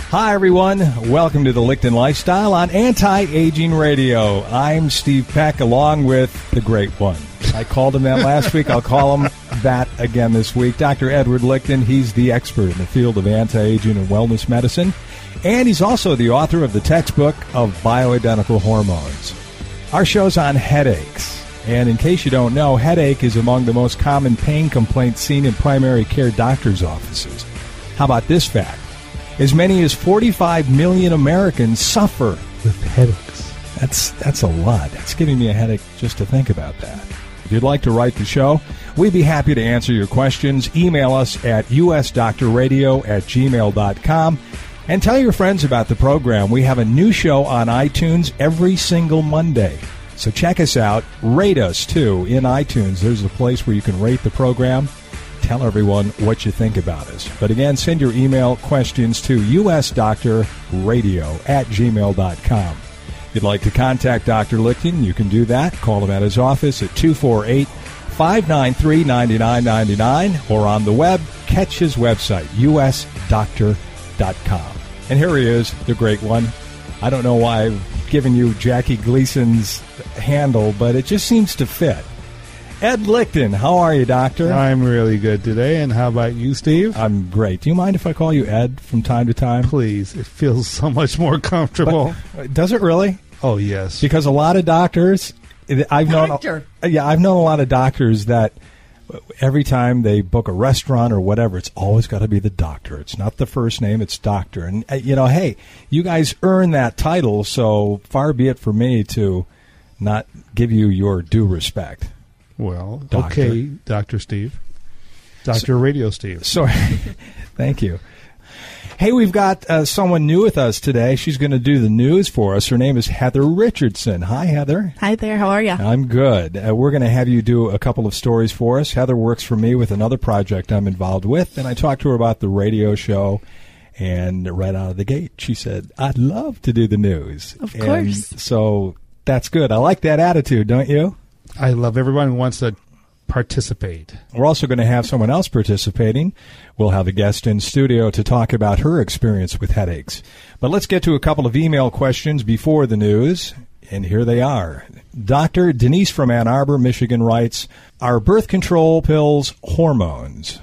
Hi, everyone. Welcome to the Licton Lifestyle on Anti-Aging Radio. I'm Steve Peck, along with the Great One. I called him that last week. I'll call him that again this week. Dr. Edward Licton. He's the expert in the field of anti-aging and wellness medicine, and he's also the author of the textbook of bioidentical hormones. Our show's on headaches. And in case you don't know, headache is among the most common pain complaints seen in primary care doctors' offices. How about this fact? As many as 45 million Americans suffer with headaches. That's a lot. That's giving me a headache just to think about that. If you'd like to write the show, we'd be happy to answer your questions. Email us at usdoctorradio@gmail.com and tell your friends about the program. We have a new show on iTunes every single Monday. So check us out. Rate us, too, in iTunes. There's a place where you can rate the program. Tell everyone what you think about us. But again, send your email questions to usdoctorradio@gmail.com. If you'd like to contact Dr. Licton, you can do that. Call him at his office at 248-593-9999 or on the web, catch his website, usdoctor.com. And here he is, the Great One. I don't know why I've given you Jackie Gleason's handle, but it just seems to fit. Ed Licton, how are you, Doctor? I'm really good today, and how about you, Steve? I'm great. Do you mind if I call you Ed from time to time? Please. It feels so much more comfortable. But, does it really? Oh, yes. Because a lot of doctors, I've known a lot of doctors that every time they book a restaurant or whatever, it's always got to be the doctor. It's not the first name, it's doctor. And, hey, you guys earn that title, so far be it for me to not give you your due respect. Well, Doctor. Okay, Dr. Steve. Dr. Radio Steve. So, thank you. Hey, we've got someone new with us today. She's going to do the news for us. Her name is Heather Richardson. Hi, Heather. Hi there. How are you? I'm good. We're going to have you do a couple of stories for us. Heather works for me with another project I'm involved with, and I talked to her about the radio show, and right out of the gate, she said, I'd love to do the news. Of course. And so that's good. I like that attitude, don't you? I love everyone who wants to participate. We're also going to have someone else participating. We'll have a guest in studio to talk about her experience with headaches. But let's get to a couple of email questions before the news, and here they are. Dr. Denise from Ann Arbor, Michigan writes, are birth control pills hormones?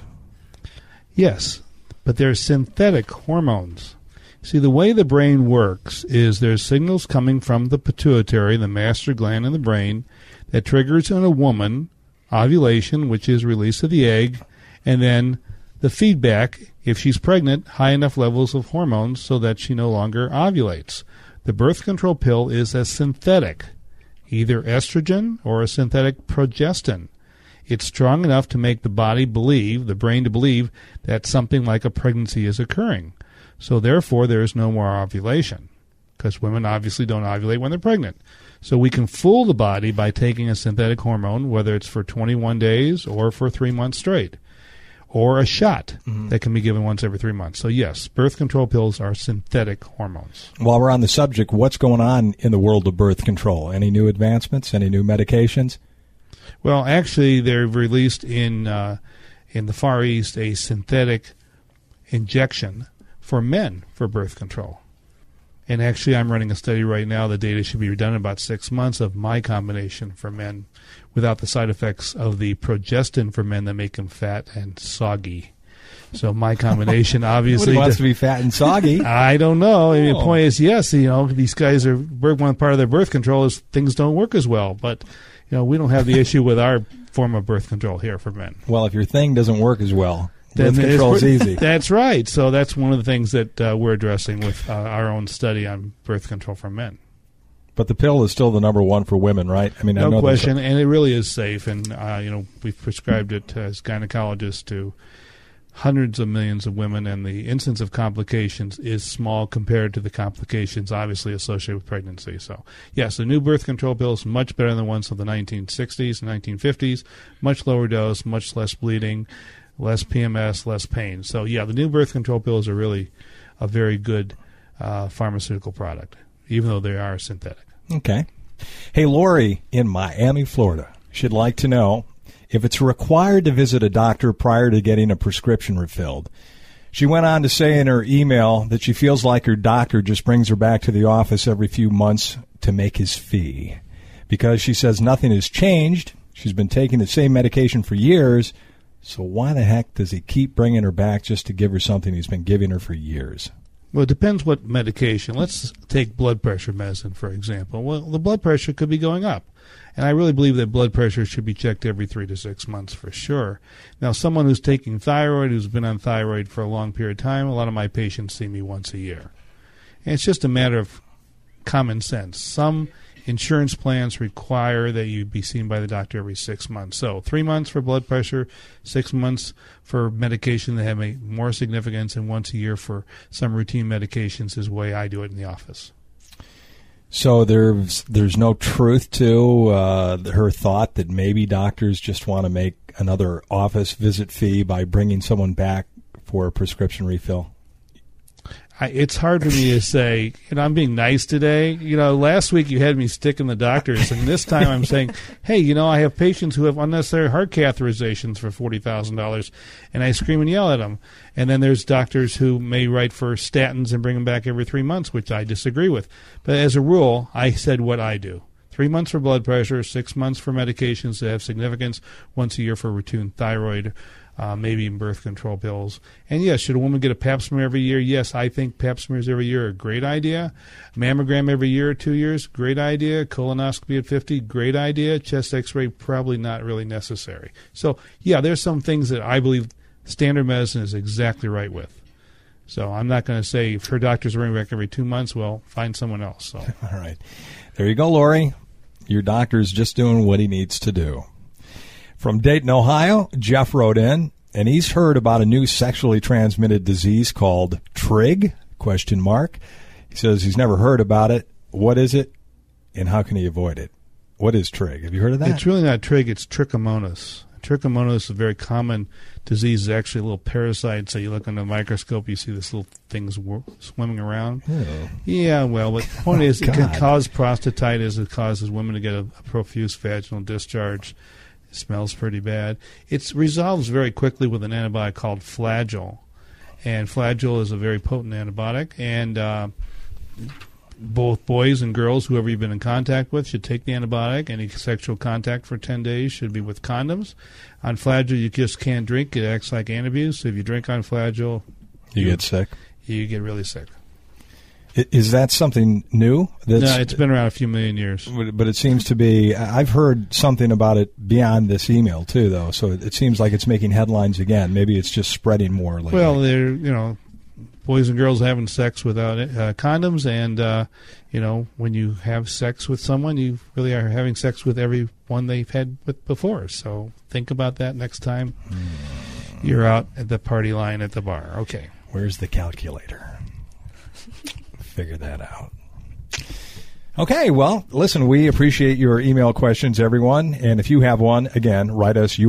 Yes, but they're synthetic hormones. See, the way the brain works is there's signals coming from the pituitary, the master gland in the brain, that triggers in a woman ovulation, which is release of the egg, and then the feedback, if she's pregnant, high enough levels of hormones so that she no longer ovulates. The birth control pill is a synthetic, either estrogen or a synthetic progestin. It's strong enough to make the body believe, the brain to believe, that something like a pregnancy is occurring. So therefore, there is no more ovulation, because women obviously don't ovulate when they're pregnant. So we can fool the body by taking a synthetic hormone, whether it's for 21 days or for 3 months straight, or a shot that can be given once every 3 months. So yes, birth control pills are synthetic hormones. While we're on the subject, what's going on in the world of birth control? Any new advancements? Any new medications? Well, actually, they've released in the Far East a synthetic injection for men for birth control. And actually, I'm running a study right now. The data should be done in about 6 months of my combination for men without the side effects of the progestin for men that make them fat and soggy. So my combination obviously... Nobody wants to be fat and soggy. I don't know. I mean, the point is, yes, these guys are... One part of their birth control is things don't work as well. But, we don't have the issue with our form of birth control here for men. Well, if your thing doesn't work as well... Then birth control is easy. That's right. So that's one of the things that we're addressing with our own study on birth control for men. But the pill is still the number one for women, right? I mean, no I know question, and it really is safe. And we've prescribed it as gynecologists to hundreds of millions of women, and the incidence of complications is small compared to the complications obviously associated with pregnancy. So, yes, the new birth control pill is much better than the ones of the 1960s and 1950s. Much lower dose, much less bleeding, less PMS, less pain. So, yeah, the new birth control pills are really a very good pharmaceutical product, even though they are synthetic. Okay. Hey, Lori in Miami, Florida, she'd like to know if it's required to visit a doctor prior to getting a prescription refilled. She went on to say in her email that she feels like her doctor just brings her back to the office every few months to make his fee. Because she says nothing has changed. She's been taking the same medication for years. So why the heck does he keep bringing her back just to give her something he's been giving her for years? Well, it depends what medication. Let's take blood pressure medicine, for example. Well, the blood pressure could be going up. And I really believe that blood pressure should be checked every 3 to 6 months for sure. Now, someone who's taking thyroid, who's been on thyroid for a long period of time, a lot of my patients see me once a year. And it's just a matter of common sense. Some insurance plans require that you be seen by the doctor every 6 months. So 3 months for blood pressure, 6 months for medication that have more significance, and once a year for some routine medications is the way I do it in the office. So there's no truth to her thought that maybe doctors just want to make another office visit fee by bringing someone back for a prescription refill? It's hard for me to say, I'm being nice today. Last week you had me sticking the doctors, and this time I'm saying, hey, I have patients who have unnecessary heart catheterizations for $40,000, and I scream and yell at them. And then there's doctors who may write for statins and bring them back every 3 months, which I disagree with. But as a rule, I said what I do. 3 months for blood pressure, 6 months for medications that have significance, once a year for routine thyroid, maybe even birth control pills. And yes, should a woman get a pap smear every year? Yes, I think pap smears every year are a great idea. Mammogram every year or 2 years, great idea. Colonoscopy at 50, great idea. Chest x-ray, probably not really necessary. So, yeah, there's some things that I believe standard medicine is exactly right with. So I'm not going to say if her doctor's running back every 2 months, well, find someone else. So. All right. There you go, Lori. Your doctor's just doing what he needs to do. From Dayton, Ohio, Jeff wrote in, and he's heard about a new sexually transmitted disease called TRIG, ? He says he's never heard about it. What is it, and how can he avoid it? What is TRIG? Have you heard of that? It's really not TRIG, it's trichomonas. Trichomonas is a very common disease. It's actually a little parasite, so you look under the microscope, you see this little things swimming around. Oh. Yeah, well, but the point is it can cause prostatitis. It causes women to get a profuse vaginal discharge. It smells pretty bad. It resolves very quickly with an antibiotic called Flagyl. And Flagyl is a very potent antibiotic, and both boys and girls, whoever you've been in contact with, should take the antibiotic. Any sexual contact for 10 days should be with condoms. On Flagyl, you just can't drink. It acts like antabuse. So if you drink on Flagyl, you get sick. You get really sick. Is that something new? No, it's been around a few million years. But it seems to be, I've heard something about it beyond this email, too, though. So it seems like it's making headlines again. Maybe it's just spreading more lately. Well, they're, boys and girls having sex without condoms, and, when you have sex with someone, you really are having sex with everyone they've had with before. So think about that next time you're out at the party line at the bar. Okay. Where's the calculator? Figure that out. Okay, well, listen, we appreciate your email questions, everyone. And if you have one, again, write us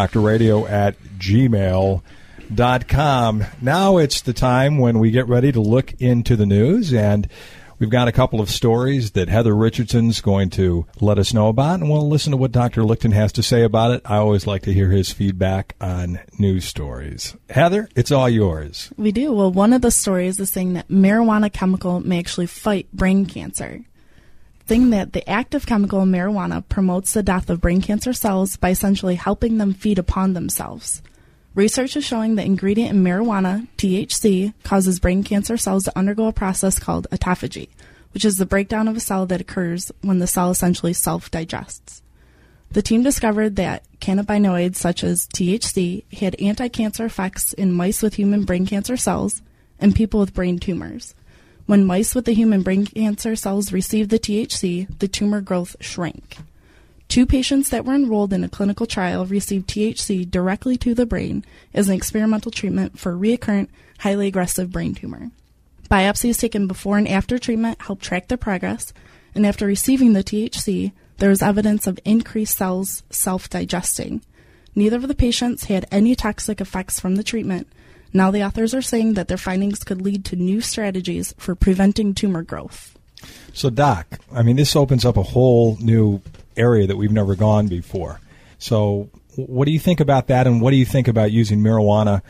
usdoctorradio@gmail.com. Now it's the time when we get ready to look into the news, and we've got a couple of stories that Heather Richardson's going to let us know about, and we'll listen to what Dr. Lichten has to say about it. I always like to hear his feedback on news stories. Heather, it's all yours. We do. Well, one of the stories is saying that marijuana chemical may actually fight brain cancer. Saying that the active chemical in marijuana promotes the death of brain cancer cells by essentially helping them feed upon themselves. Research is showing the ingredient in marijuana, THC, causes brain cancer cells to undergo a process called autophagy, which is the breakdown of a cell that occurs when the cell essentially self-digests. The team discovered that cannabinoids such as THC had anti-cancer effects in mice with human brain cancer cells and people with brain tumors. When mice with the human brain cancer cells received the THC, the tumor growth shrank. 2 patients that were enrolled in a clinical trial received THC directly to the brain as an experimental treatment for recurrent, highly aggressive brain tumor. Biopsies taken before and after treatment helped track their progress, and after receiving the THC, there was evidence of increased cells self-digesting. Neither of the patients had any toxic effects from the treatment. Now the authors are saying that their findings could lead to new strategies for preventing tumor growth. So, Doc, this opens up a whole new area that we've never gone before. So what do you think about that, and what do you think about using marijuana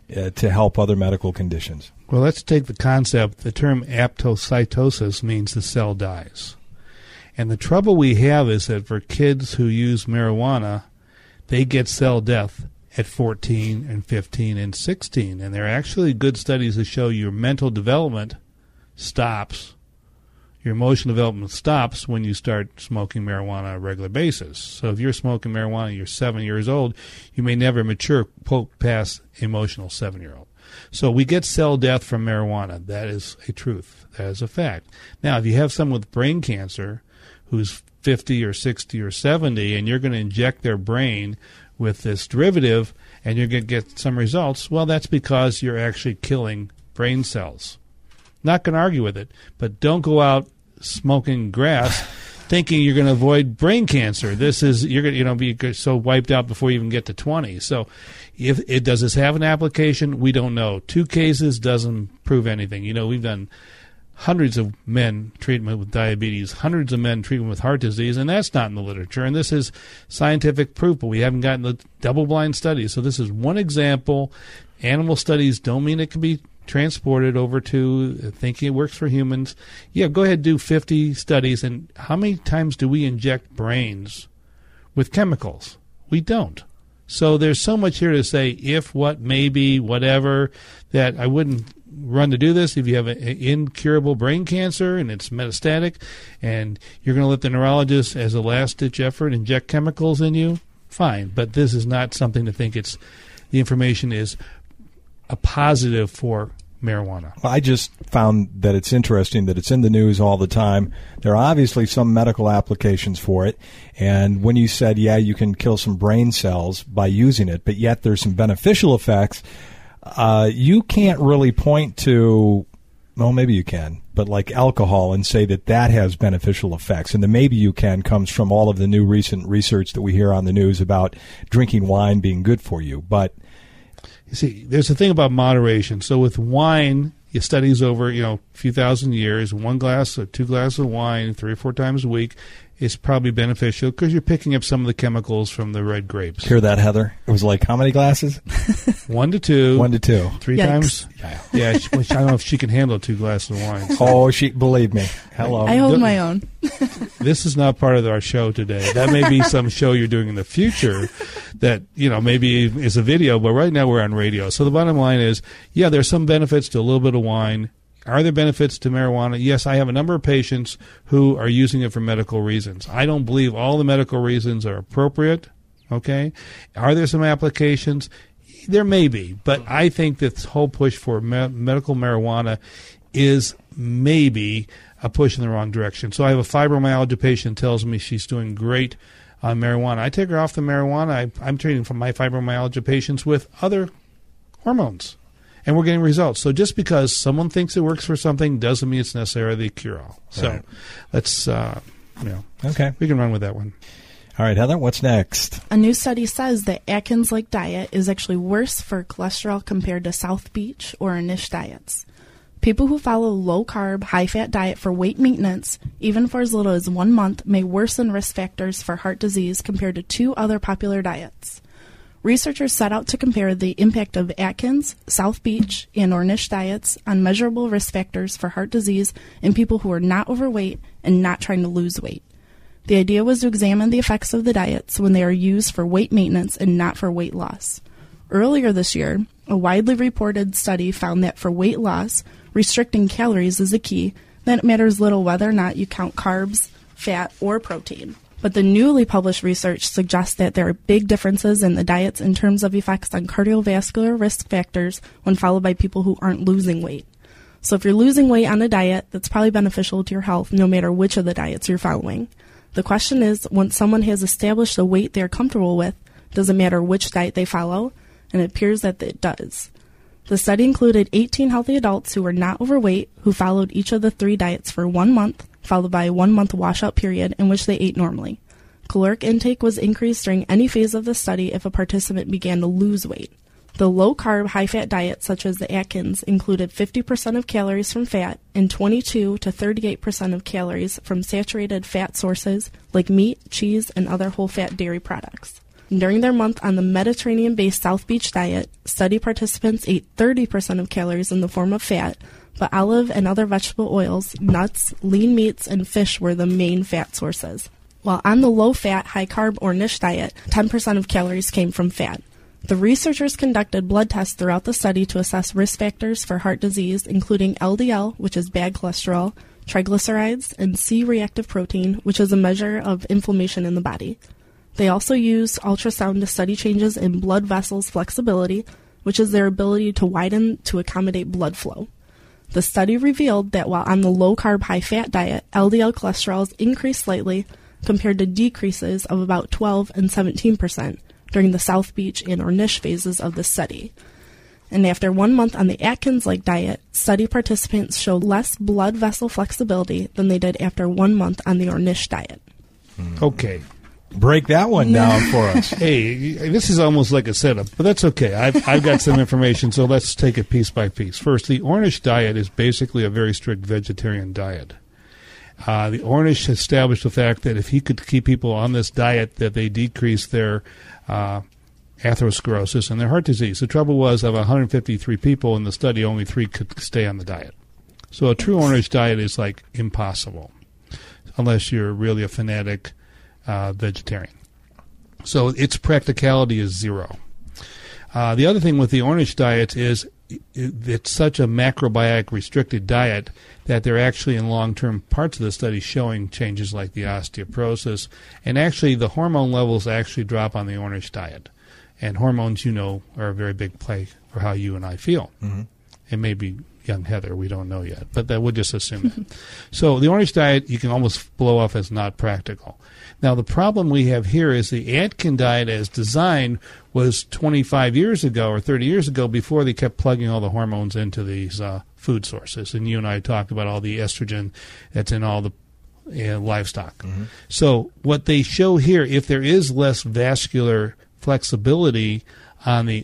to help other medical conditions. Well, let's take the concept. The term apoptosis means the cell dies. And the trouble we have is that for kids who use marijuana, they get cell death at 14 and 15 and 16. And there are actually good studies that show your mental development stops, your emotional development stops when you start smoking marijuana on a regular basis. So if you're smoking marijuana, you're 7 years old, you may never mature past emotional 7-year-old. So we get cell death from marijuana. That is a truth. That is a fact. Now, if you have someone with brain cancer who's 50 or 60 or 70 and you're going to inject their brain with this derivative and you're going to get some results, well, that's because you're actually killing brain cells. Not going to argue with it, but don't go out smoking grass thinking you're going to avoid brain cancer. You're going to be so wiped out before you even get to 20. So does this have an application? We don't know. 2 cases doesn't prove anything. We've done hundreds of men treatment with diabetes, hundreds of men treatment with heart disease, and that's not in the literature. And this is scientific proof, but we haven't gotten the double-blind studies. So this is one example. Animal studies don't mean it can be transported over to thinking it works for humans. Yeah, go ahead, do 50 studies. And how many times do we inject brains with chemicals? We don't. So there's so much here to say if, what, maybe, whatever, that I wouldn't run to do this. If you have an incurable brain cancer and it's metastatic and you're going to let the neurologist, as a last-ditch effort, inject chemicals in you, fine. But this is not something to think the information is a positive for marijuana. Well, I just found that it's interesting that it's in the news all the time. There are obviously some medical applications for it. And when you said, yeah, you can kill some brain cells by using it, but yet there's some beneficial effects, you can't really point to, well, maybe you can, but like alcohol and say that has beneficial effects. And the maybe you can comes from all of the new recent research that we hear on the news about drinking wine being good for you. But you see, there's a thing about moderation. So with wine, it studies over, a few thousand years, 1 glass or 2 glasses of wine 3 or 4 times a week is probably beneficial because you're picking up some of the chemicals from the red grapes. Hear that, Heather? It was like how many glasses? 1 to 2. 1 to 2. 3 Yikes. Times? Yeah, I don't know if she can handle 2 glasses of wine. So. Oh, believe me. Hello. I hold my own. This is not part of our show today. That may be some show you're doing in the future that, maybe is a video, but right now we're on radio. So the bottom line is, yeah, there's some benefits to a little bit of wine. Are there benefits to marijuana? Yes, I have a number of patients who are using it for medical reasons. I don't believe all the medical reasons are appropriate, okay? Are there some applications? There may be, but I think that this whole push for medical marijuana is maybe a push in the wrong direction. So I have a fibromyalgia patient tells me she's doing great on marijuana. I take her off the marijuana. I'm treating for my fibromyalgia patients with other hormones. And we're getting results. So just because someone thinks it works for something doesn't mean it's necessarily the cure-all. So right. Let's, okay, we can run with that one. All right, Heather, what's next? A new study says that Atkins-like diet is actually worse for cholesterol compared to South Beach or Anish diets. People who follow low-carb, high-fat diet for weight maintenance, even for as little as 1 month, may worsen risk factors for heart disease compared to 2 other popular diets. Researchers set out to compare the impact of Atkins, South Beach, and Ornish diets on measurable risk factors for heart disease in people who are not overweight and not trying to lose weight. The idea was to examine the effects of the diets when they are used for weight maintenance and not for weight loss. Earlier this year, a widely reported study found that for weight loss, restricting calories is a key, that it matters little whether or not you count carbs, fat, or protein. But the newly published research suggests that there are big differences in the diets in terms of effects on cardiovascular risk factors when followed by people who aren't losing weight. So if you're losing weight on a diet, that's probably beneficial to your health no matter which of the diets you're following. The question is, once someone has established a weight they're comfortable with, does it matter which diet they follow? And it appears that it does. The study included 18 healthy adults who were not overweight who followed each of the 3 diets for 1 month, followed by a 1-month washout period in which they ate normally. Caloric intake was increased during any phase of the study if a participant began to lose weight. The low-carb, high-fat diet, such as the Atkins, included 50% of calories from fat and 22 to 38% of calories from saturated fat sources like meat, cheese, and other whole-fat dairy products. During their month on the Mediterranean-based South Beach diet, study participants ate 30% of calories in the form of fat, but olive and other vegetable oils, nuts, lean meats, and fish were the main fat sources. While on the low-fat, high-carb or NISH diet, 10% of calories came from fat. The researchers conducted blood tests throughout the study to assess risk factors for heart disease, including LDL, which is bad cholesterol, triglycerides, and C-reactive protein, which is a measure of inflammation in the body. They also used ultrasound to study changes in blood vessels flexibility, which is their ability to widen to accommodate blood flow. The study revealed that while on the low-carb, high-fat diet, LDL cholesterols increased slightly compared to decreases of about 12 and 17% during the South Beach and or NISH phases of the study. And after 1 month on the Atkins-like diet, study participants showed less blood vessel flexibility than they did after 1 month on the Ornish diet. Okay. Break that one down for us. Hey, this is almost like a setup, but that's okay. I've got some information, so let's take it piece by piece. First, the Ornish diet is basically a very strict vegetarian diet. The Ornish established the fact that if he could keep people on this diet, that they decrease their atherosclerosis and their heart disease. The trouble was, of 153 people in the study, only 3 could stay on the diet. So a true Ornish diet is like impossible, unless you're really a fanatic vegetarian. So its practicality is zero. The other thing with the Ornish diet is it's such a macrobiotic restricted diet that they're actually in long-term parts of the study showing changes like the osteoporosis, and actually the hormone levels actually drop on the Ornish diet. And hormones, you know, are a very big play for how you and I feel. Mm-hmm. And maybe young Heather, we don't know yet, but we'll just assume that. So the Ornish diet you can almost blow off as not practical. Now the problem we have here is the Atkins diet as designed was 25 years ago or 30 years ago before they kept plugging all the hormones into these food sources. And you and I talked about all the estrogen that's in all the livestock. Mm-hmm. So what they show here, if there is less vascular flexibility on the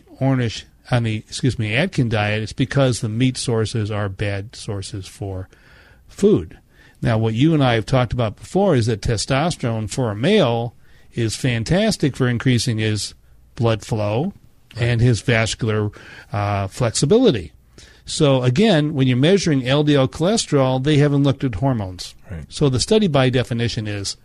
Atkins diet, it's because the meat sources are bad sources for food. Now, what you and I have talked about before is that testosterone for a male is fantastic for increasing his blood flow and his vascular flexibility. So, again, when you're measuring LDL cholesterol, they haven't looked at hormones. Right. So the study, by definition, is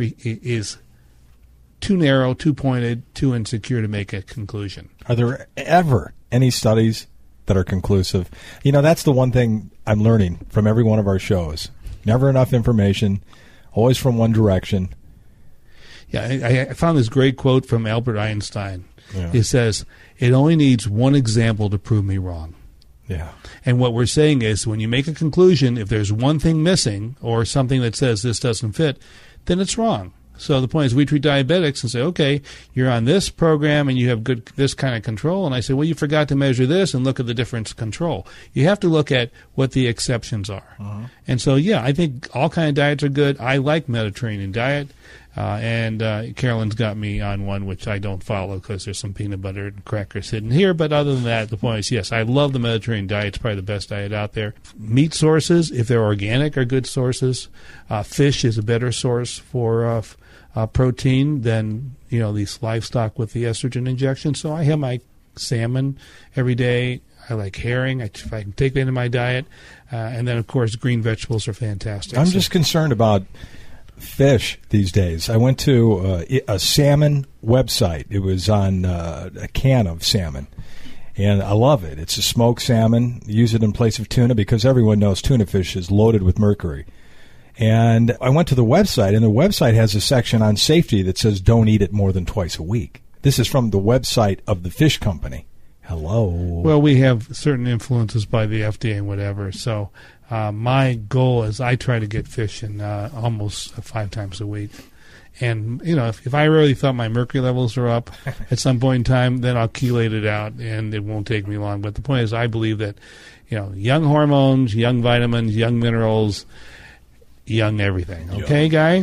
too narrow, too pointed, too insecure to make a conclusion. Are there ever any studies that are conclusive? You know, that's the one thing I'm learning from every one of our shows. Never enough information, always from one direction. Yeah, I found this great quote from Albert Einstein. Yeah. It says, "It only needs one example to prove me wrong." Yeah. And what we're saying is when you make a conclusion, if there's one thing missing or something that says this doesn't fit, then it's wrong. So the point is we treat diabetics and say, okay, you're on this program and you have this kind of control. And I say, well, you forgot to measure this and look at the difference control. You have to look at what the exceptions are. Uh-huh. And so, yeah, I think all kind of diets are good. I like Mediterranean diet. And Carolyn's got me on one which I don't follow because there's some peanut butter and crackers hidden here. But other than that, the point is, yes, I love the Mediterranean diet. It's probably the best diet out there. Meat sources, if they're organic, are good sources. Fish is a better source for protein than these livestock with the estrogen injection. So I have my salmon every day. I like herring. If I can take that into my diet. And then, of course, green vegetables are fantastic. I'm just concerned about fish these days. I went to a salmon website. It was on a can of salmon, and I love it. It's a smoked salmon. Use it in place of tuna because everyone knows tuna fish is loaded with mercury. And I went to the website, and the website has a section on safety that says don't eat it more than twice a week. This is from the website of the fish company. Hello. Well, we have certain influences by the FDA and whatever, so my goal is I try to get fish in almost 5 times a week. And, if I really thought my mercury levels are up at some point in time, then I'll chelate it out, and it won't take me long. But the point is I believe that, young hormones, young vitamins, young minerals, young everything. Okay, Guy?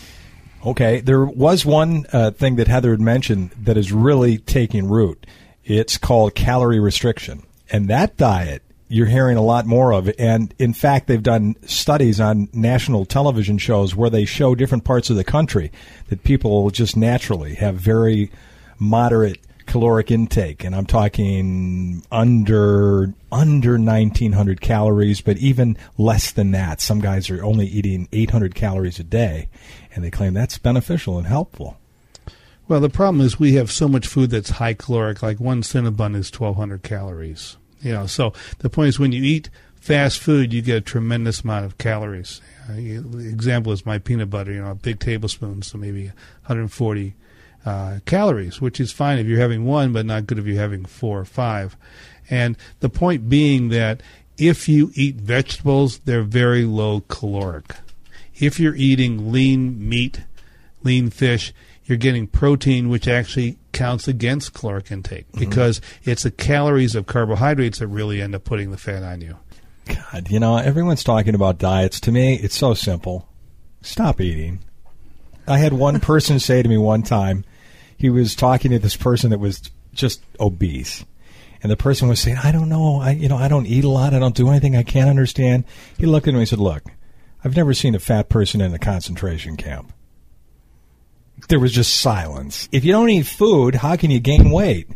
Okay. There was one thing that Heather had mentioned that is really taking root. It's called calorie restriction. And that diet you're hearing a lot more of. And, in fact, they've done studies on national television shows where they show different parts of the country that people just naturally have very moderate caloric intake, and I'm talking under 1,900 calories, but even less than that. Some guys are only eating 800 calories a day, and they claim that's beneficial and helpful. Well, the problem is we have so much food that's high caloric, like one Cinnabon is 1,200 calories. So the point is when you eat fast food, you get a tremendous amount of calories. The example is my peanut butter, a big tablespoon, so maybe 140 calories, which is fine if you're having one, but not good if you're having 4 or 5. And the point being that if you eat vegetables, they're very low caloric. If you're eating lean meat, lean fish, you're getting protein, which actually counts against caloric intake because it's the calories of carbohydrates that really end up putting the fat on you. God, everyone's talking about diets. To me, it's so simple. Stop eating. I had one person say to me one time, he was talking to this person that was just obese. And the person was saying, I don't know, I don't eat a lot, I don't do anything, I can't understand. He looked at me and said, look, I've never seen a fat person in a concentration camp. There was just silence. If you don't eat food, how can you gain weight?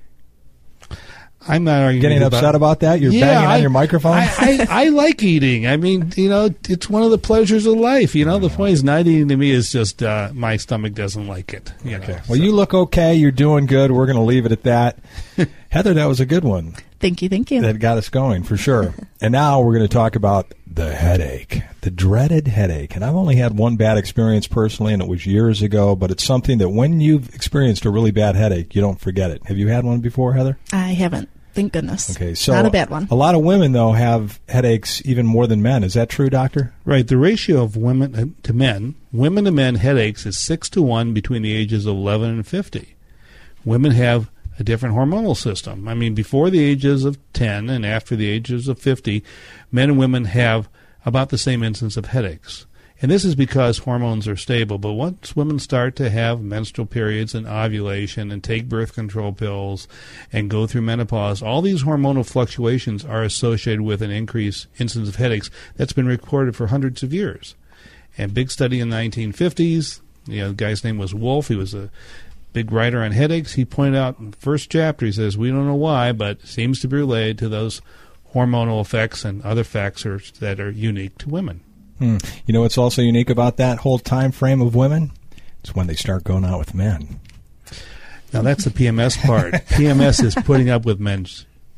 I'm not arguing. Getting upset about that? You're banging on your microphone? I like eating. I mean, it's one of the pleasures of life. The point is not eating to me is just my stomach doesn't like it. Okay. Well, you look okay. You're doing good. We're going to leave it at that. Heather, that was a good one. Thank you. That got us going, for sure. And now we're going to talk about the headache, the dreaded headache. And I've only had one bad experience personally, and it was years ago, but it's something that when you've experienced a really bad headache, you don't forget it. Have you had one before, Heather? I haven't. Thank goodness. Okay, so not a bad one. A lot of women, though, have headaches even more than men. Is that true, doctor? Right. The ratio of women to men headaches is 6-to-1 between the ages of 11 and 50. Women have a different hormonal system. I mean, before the ages of 10 and after the ages of 50, men and women have about the same incidence of headaches. And this is because hormones are stable. But once women start to have menstrual periods and ovulation and take birth control pills and go through menopause, all these hormonal fluctuations are associated with an increased incidence of headaches that's been recorded for hundreds of years. And big study in the 1950s, the guy's name was Wolf. He was a big writer on headaches. He pointed out in the first chapter, he says, we don't know why, but it seems to be related to those hormonal effects and other factors that are unique to women. You know what's also unique about that whole time frame of women? It's when they start going out with men. Now, that's the PMS part. PMS is putting up with men.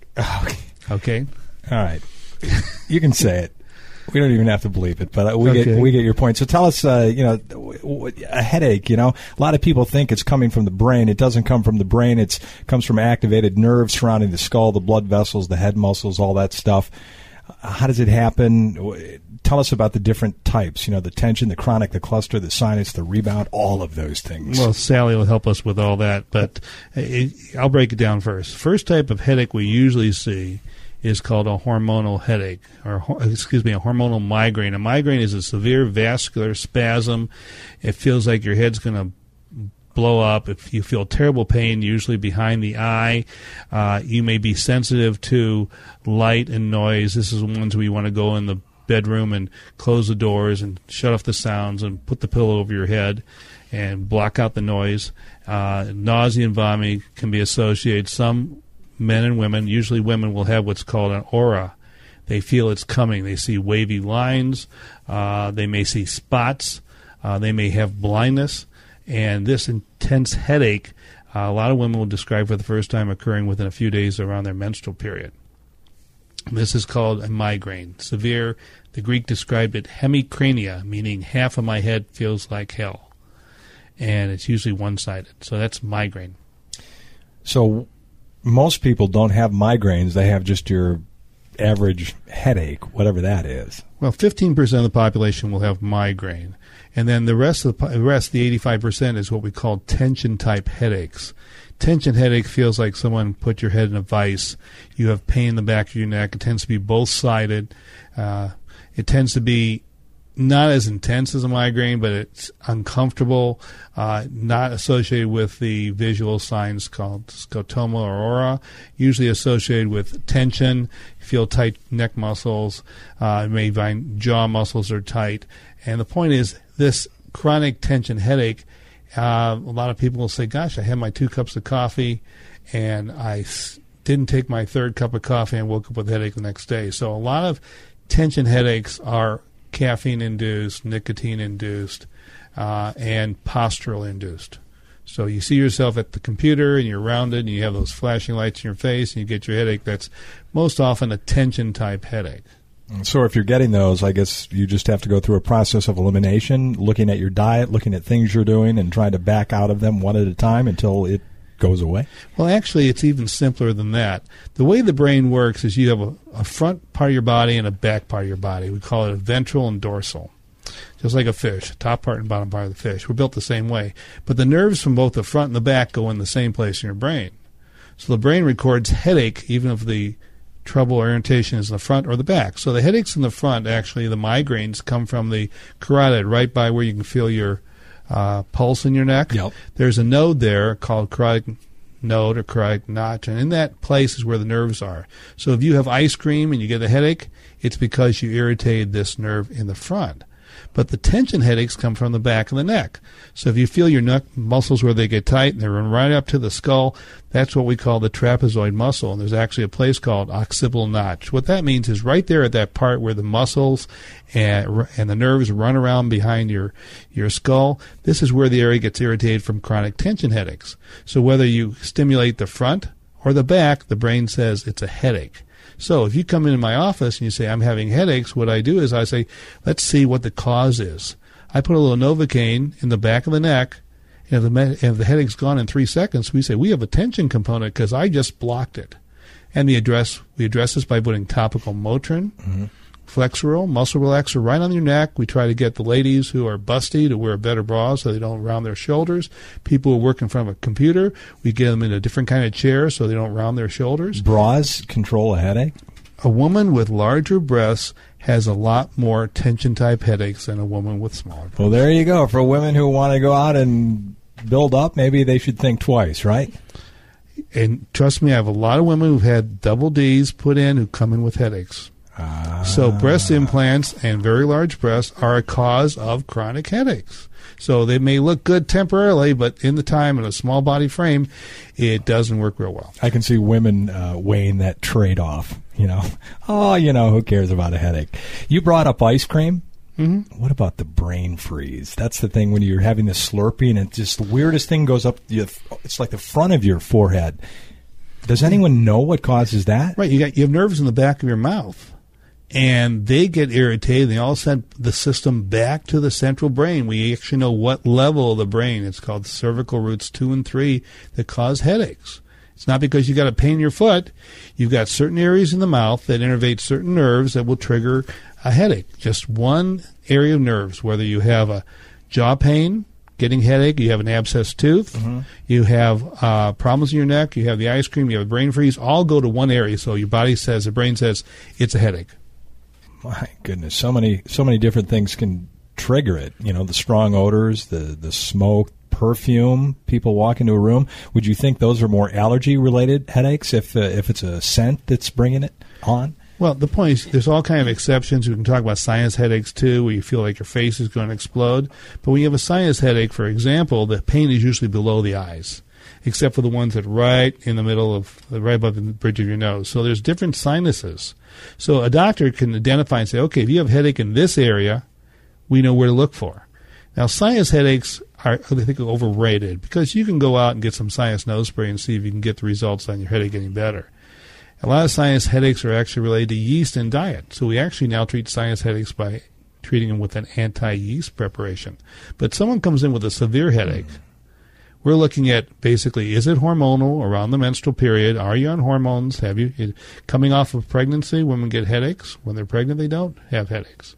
Okay? All right. You can say it. We don't even have to bleep it, but we get your point. So tell us, a headache, a lot of people think it's coming from the brain. It doesn't come from the brain. It comes from activated nerves surrounding the skull, the blood vessels, the head muscles, all that stuff. How does it happen? Tell us about the different types, the tension, the chronic, the cluster, the sinus, the rebound, all of those things. Well, Sally will help us with all that, but I'll break it down first. First type of headache we usually see is called a hormonal headache, or a hormonal migraine. A migraine is a severe vascular spasm. It feels like your head's going to blow up. If you feel terrible pain, usually behind the eye, you may be sensitive to light and noise. This is ones where you want to go in the bedroom and close the doors and shut off the sounds and put the pillow over your head and block out the noise. Nausea and vomiting can be associated. Some men and women, usually women, will have what's called an aura. They feel it's coming. They see wavy lines. They may see spots. They may have blindness. And this intense headache, a lot of women will describe for the first time occurring within a few days around their menstrual period. This is called a migraine. Severe, the Greek described it hemicrania, meaning half of my head feels like hell. And it's usually one-sided. So that's migraine. So most people don't have migraines. They have just your average headache, whatever that is. Well, 15% of the population will have migraine. And then the rest, the 85%, is what we call tension-type headaches. Tension headache feels like someone put your head in a vice. You have pain in the back of your neck. It tends to be both-sided. It tends to be not as intense as a migraine, but it's uncomfortable, not associated with the visual signs called scotoma or aura, usually associated with tension. You feel tight neck muscles. You may find jaw muscles are tight. And the point is, this chronic tension headache A lot of people will say, gosh, I had my 2 cups of coffee and I didn't take my 3rd cup of coffee and woke up with a headache the next day. So a lot of tension headaches are caffeine-induced, nicotine-induced, and postural-induced. So you see yourself at the computer and you're rounded and you have those flashing lights in your face and you get your headache. That's most often a tension-type headache. So if you're getting those, I guess you just have to go through a process of elimination, looking at your diet, looking at things you're doing, and trying to back out of them one at a time until it goes away? Well, actually, it's even simpler than that. The way the brain works is you have a front part of your body and a back part of your body. We call it a ventral and dorsal, just like a fish, top part and bottom part of the fish. We're built the same way. But the nerves from both the front and the back go in the same place in your brain. So the brain records headache even if the trouble or irritation is in the front or the back. So the headaches in the front, actually, the migraines, come from the carotid, right by where you can feel your pulse in your neck. Yep. There's a node there called carotid node or carotid notch, and in that place is where the nerves are. So if you have ice cream and you get a headache, it's because you irritated this nerve in the front. But the tension headaches come from the back of the neck. So if you feel your neck muscles where they get tight and they run right up to the skull, that's what we call the trapezoid muscle. And there's actually a place called occipital notch. What that means is right there at that part where the muscles and the nerves run around behind your skull, this is where the area gets irritated from chronic tension headaches. So whether you stimulate the front or the back, the brain says it's a headache. So if you come into my office and you say, I'm having headaches, what I do is I say, let's see what the cause is. I put a little Novocaine in the back of the neck, and if the headache's gone in 3 seconds, we say, we have a tension component because I just blocked it. And we address this by putting topical Motrin, Flexeril, muscle relaxer right on your neck. We try to get the ladies who are busty to wear better bras so they don't round their shoulders. People who work in front of a computer, we get them in a different kind of chair so they don't round their shoulders. Bras control a headache? A woman with larger breasts has a lot more tension-type headaches than a woman with smaller breasts. Well, there you go. For women who want to go out and build up, maybe they should think twice, right? And trust me, I have a lot of women who've had double Ds put in who come in with headaches. So breast implants and very large breasts are a cause of chronic headaches. So they may look good temporarily, but in the time in a small body frame, it doesn't work real well. I can see women weighing that trade-off, who cares about a headache? You brought up ice cream. Mm-hmm. What about the brain freeze? That's the thing when you're having this Slurpee and it's just the weirdest thing goes up. It's like the front of your forehead. Does anyone know what causes that? Right. You have nerves in the back of your mouth. And they get irritated. They all send the system back to the central brain. We actually know what level of the brain. It's called cervical roots 2 and 3 that cause headaches. It's not because you got a pain in your foot. You've got certain areas in the mouth that innervate certain nerves that will trigger a headache. Just one area of nerves, whether you have a jaw pain, getting headache, you have an abscessed tooth, you have problems in your neck, you have the ice cream, you have a brain freeze, all go to one area. So your body says, the brain says, it's a headache. My goodness, so many different things can trigger it. The strong odors, the smoke, perfume. People walk into a room. Would you think those are more allergy-related headaches if it's a scent that's bringing it on? Well, the point is, there's all kind of exceptions. We can talk about sinus headaches too, where you feel like your face is going to explode. But when you have a sinus headache, for example, the pain is usually below the eyes, except for the ones that right in the middle of, right above the bridge of your nose. So there's different sinuses. So a doctor can identify and say, okay, if you have headache in this area, we know where to look for. Now, sinus headaches are, I think, overrated because you can go out and get some sinus nose spray and see if you can get the results on your headache getting better. A lot of sinus headaches are actually related to yeast and diet. So we actually now treat sinus headaches by treating them with an anti-yeast preparation. But someone comes in with a severe headache. We're looking at basically, is it hormonal around the menstrual period? Are you on hormones? Have you coming off of pregnancy? Women get headaches. When they're pregnant, they don't have headaches.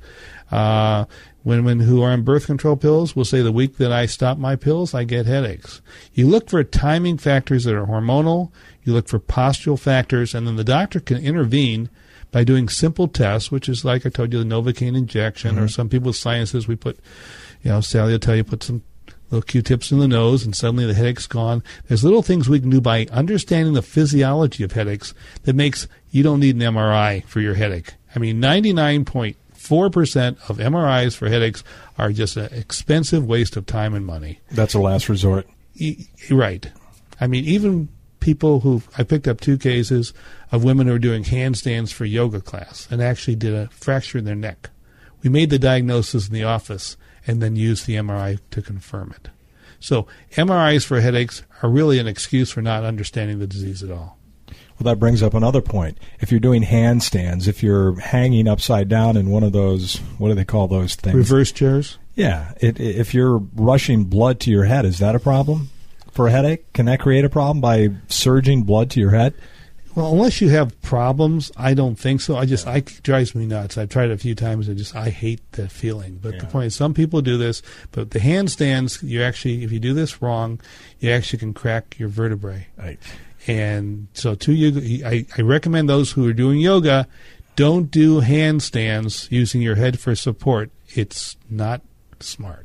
Women who are on birth control pills will say the week that I stop my pills, I get headaches. You look for timing factors that are hormonal. You look for postural factors, and then the doctor can intervene by doing simple tests, which is like I told you, the Novocaine injection, or some people with sinuses, we put, Sally will tell you, put some little Q-tips in the nose, and suddenly the headache's gone. There's little things we can do by understanding the physiology of headaches that makes you don't need an MRI for your headache. I mean, 99.5% 4% of MRIs for headaches are just an expensive waste of time and money. That's a last resort. Right. I mean, even people I picked up 2 cases of women who were doing handstands for yoga class and actually did a fracture in their neck. We made the diagnosis in the office and then used the MRI to confirm it. So MRIs for headaches are really an excuse for not understanding the disease at all. Well, that brings up another point. If you're doing handstands, if you're hanging upside down in one of those, what do they call those things? Reverse chairs? Yeah. If you're rushing blood to your head, is that a problem for a headache? Can that create a problem by surging blood to your head? Well, unless you have problems, I don't think so. It drives me nuts. I've tried it a few times. I hate that feeling. But the point is, some people do this. But the handstands, if you do this wrong, you actually can crack your vertebrae. Right. And so, I recommend those who are doing yoga, don't do handstands using your head for support. It's not smart.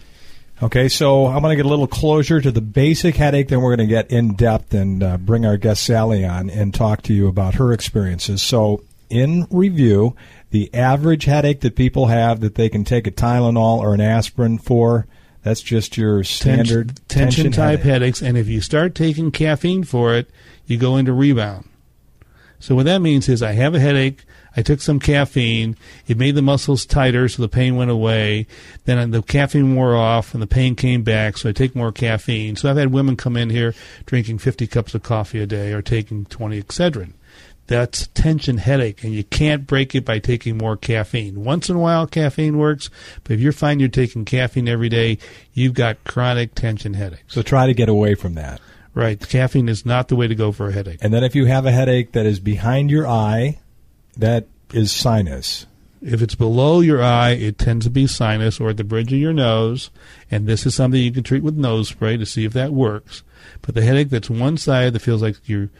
Okay, so I'm going to get a little closure to the basic headache, then we're going to get in-depth and bring our guest Sally on and talk to you about her experiences. So, in review, the average headache that people have that they can take a Tylenol or an aspirin for, that's just your standard tension-type headaches. And if you start taking caffeine for it, you go into rebound. So what that means is I have a headache, I took some caffeine, it made the muscles tighter so the pain went away, then the caffeine wore off and the pain came back, so I take more caffeine. So I've had women come in here drinking 50 cups of coffee a day or taking 20 Excedrin. That's tension headache, and you can't break it by taking more caffeine. Once in a while, caffeine works, but if you're finding you're taking caffeine every day, you've got chronic tension headaches. So try to get away from that. Right. Caffeine is not the way to go for a headache. And then if you have a headache that is behind your eye, that is sinus. If it's below your eye, it tends to be sinus or at the bridge of your nose, and this is something you can treat with nose spray to see if that works. But the headache that's one side that feels like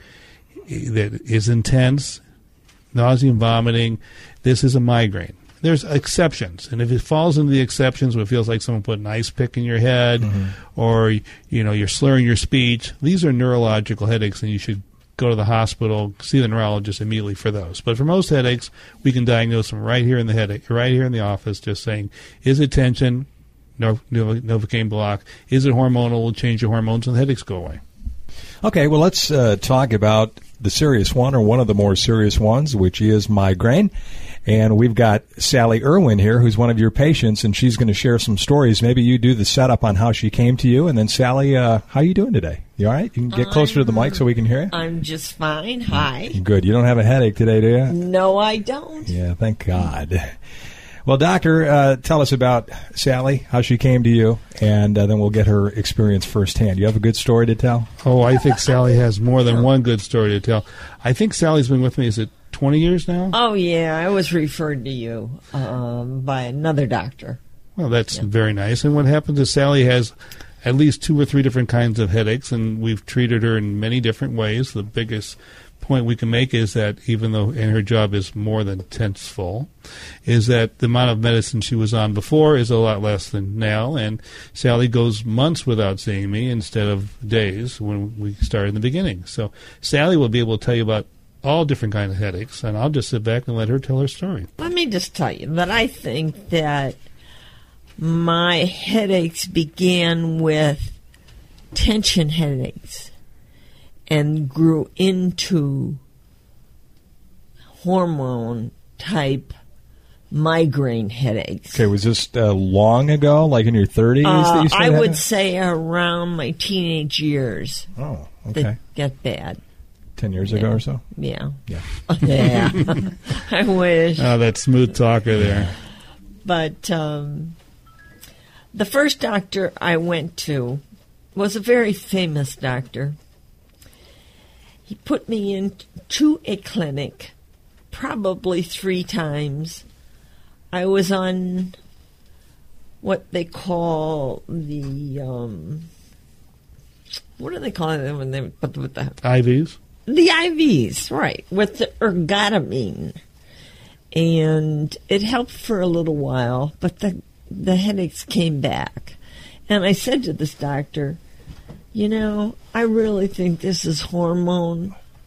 that is intense, nausea and vomiting, this is a migraine. There's exceptions, and if it falls into the exceptions where it feels like someone put an ice pick in your head, or you're slurring your speech, these are neurological headaches, and you should go to the hospital, see the neurologist immediately for those. But for most headaches, we can diagnose them right here in the office, just saying, is it tension, Novocaine block? Is it hormonal? We'll change your hormones, and the headaches go away. Okay, well, let's talk about the serious one, or one of the more serious ones, which is migraine. And we've got Sally Irwin here, who's one of your patients, and she's going to share some stories. Maybe you do the setup on how she came to you. And then, Sally, how are you doing today? You all right? You can get closer to the mic so we can hear you? I'm just fine. Hi. Good. You don't have a headache today, do you? No, I don't. Yeah, thank God. Well, doctor, tell us about Sally, how she came to you, and then we'll get her experience firsthand. You have a good story to tell? Oh, I think Sally has more than one good story to tell. I think Sally's been with me, is it 20 years now? Oh, yeah. I was referred to you by another doctor. Well, that's very nice. And what happens is Sally has at least 2 or 3 different kinds of headaches, and we've treated her in many different ways. The biggest point we can make is that even though, and her job is more than tenseful, is that the amount of medicine she was on before is a lot less than now, and Sally goes months without seeing me instead of days when we started in the beginning. So Sally will be able to tell you about all different kinds of headaches, and I'll just sit back and let her tell her story. Let me just tell you that I think that my headaches began with tension headaches and grew into hormone-type migraine headaches. Okay, was this long ago, like in your 30s that you started I would having? say around my teenage years. Oh, okay. That get bad. 10 years ago or so? Yeah. Yeah. Yeah. I wish. Oh, that smooth talker there. But the first doctor I went to was a very famous doctor. He put me into a clinic probably 3 times. I was on what they call the, what do they call it when they put with the IVs? The IVs, right, with the ergotamine. And it helped for a little while, but the headaches came back. And I said to this doctor, I really think this is hormone.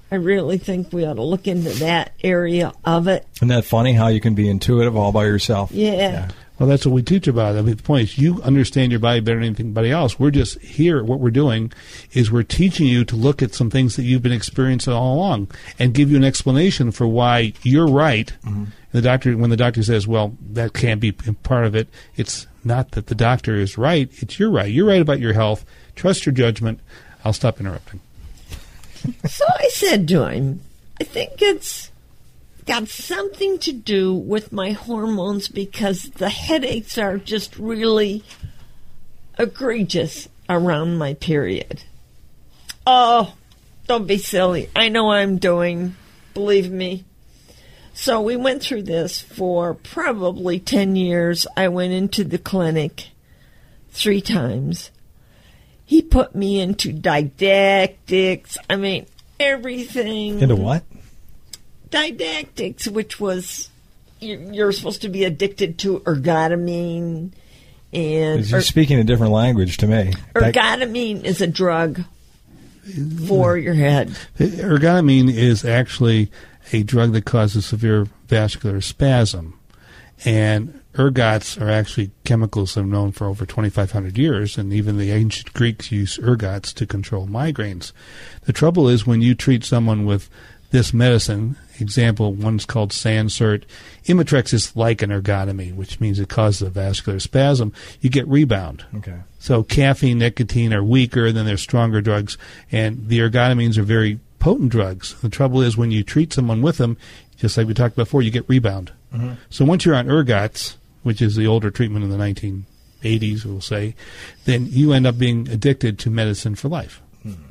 I really think we ought to look into that area of it. Isn't that funny how you can be intuitive all by yourself? Yeah. Well, that's what we teach about. I mean, the point is you understand your body better than anybody else. We're just here. What we're doing is we're teaching you to look at some things that you've been experiencing all along and give you an explanation for why you're right. Mm-hmm. When the doctor says, well, that can't be part of it, it's not that the doctor is right. It's you're right. You're right about your health. Trust your judgment. I'll stop interrupting. So I said to him, I think it's got something to do with my hormones because the headaches are just really egregious around my period. Oh, don't be silly. I know what I'm doing. Believe me. So we went through this for probably 10 years. I went into the clinic 3 times. He put me into didactics. I mean, everything. Into what? Didactics, which was you're supposed to be addicted to ergotamine. And you're speaking a different language to me. Ergotamine is a drug for your head. Ergotamine is actually a drug that causes severe vascular spasm. And ergots are actually chemicals that are known for over 2,500 years, and even the ancient Greeks used ergots to control migraines. The trouble is when you treat someone with this medicine, example, one's called Sansert. Imitrex is like an ergotamine, which means it causes a vascular spasm. You get rebound. Okay. So caffeine, nicotine are weaker, then there's stronger drugs, and the ergotamines are very potent drugs. The trouble is when you treat someone with them, just like we talked about before, you get rebound. Mm-hmm. So once you're on ergots, which is the older treatment in the 1980s, we'll say, then you end up being addicted to medicine for life.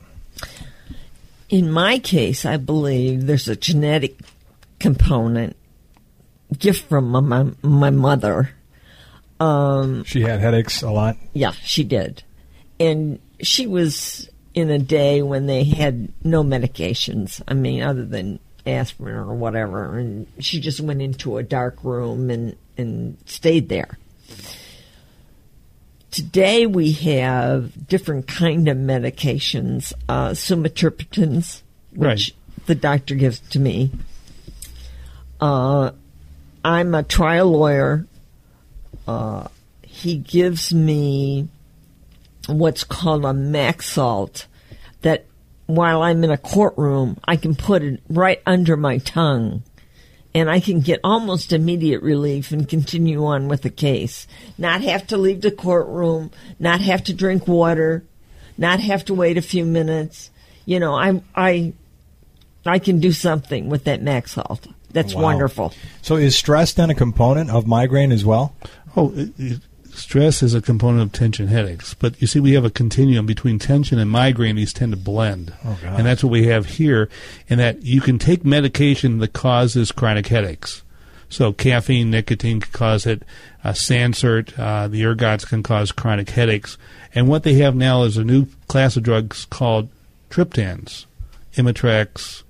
In my case, I believe there's a genetic component, gift from my mother. She had headaches a lot? Yeah, she did. And she was in a day when they had no medications, I mean, other than aspirin or whatever. And she just went into a dark room and stayed there. Today we have different kind of medications, sumatriptans, which the doctor gives to me. I'm a trial lawyer. He gives me what's called a Maxalt that while I'm in a courtroom, I can put it right under my tongue. And I can get almost immediate relief and continue on with the case. Not have to leave the courtroom, not have to drink water, not have to wait a few minutes. You know, I can do something with that Maxalt. That's wonderful. So is stress then a component of migraine as well? Stress is a component of tension headaches. But you see, we have a continuum between tension and migraine. These tend to blend. Oh, God. And that's what we have here, in that you can take medication that causes chronic headaches. So caffeine, nicotine can cause it. Sansert, the ergots can cause chronic headaches. And what they have now is a new class of drugs called triptans. Imitrex,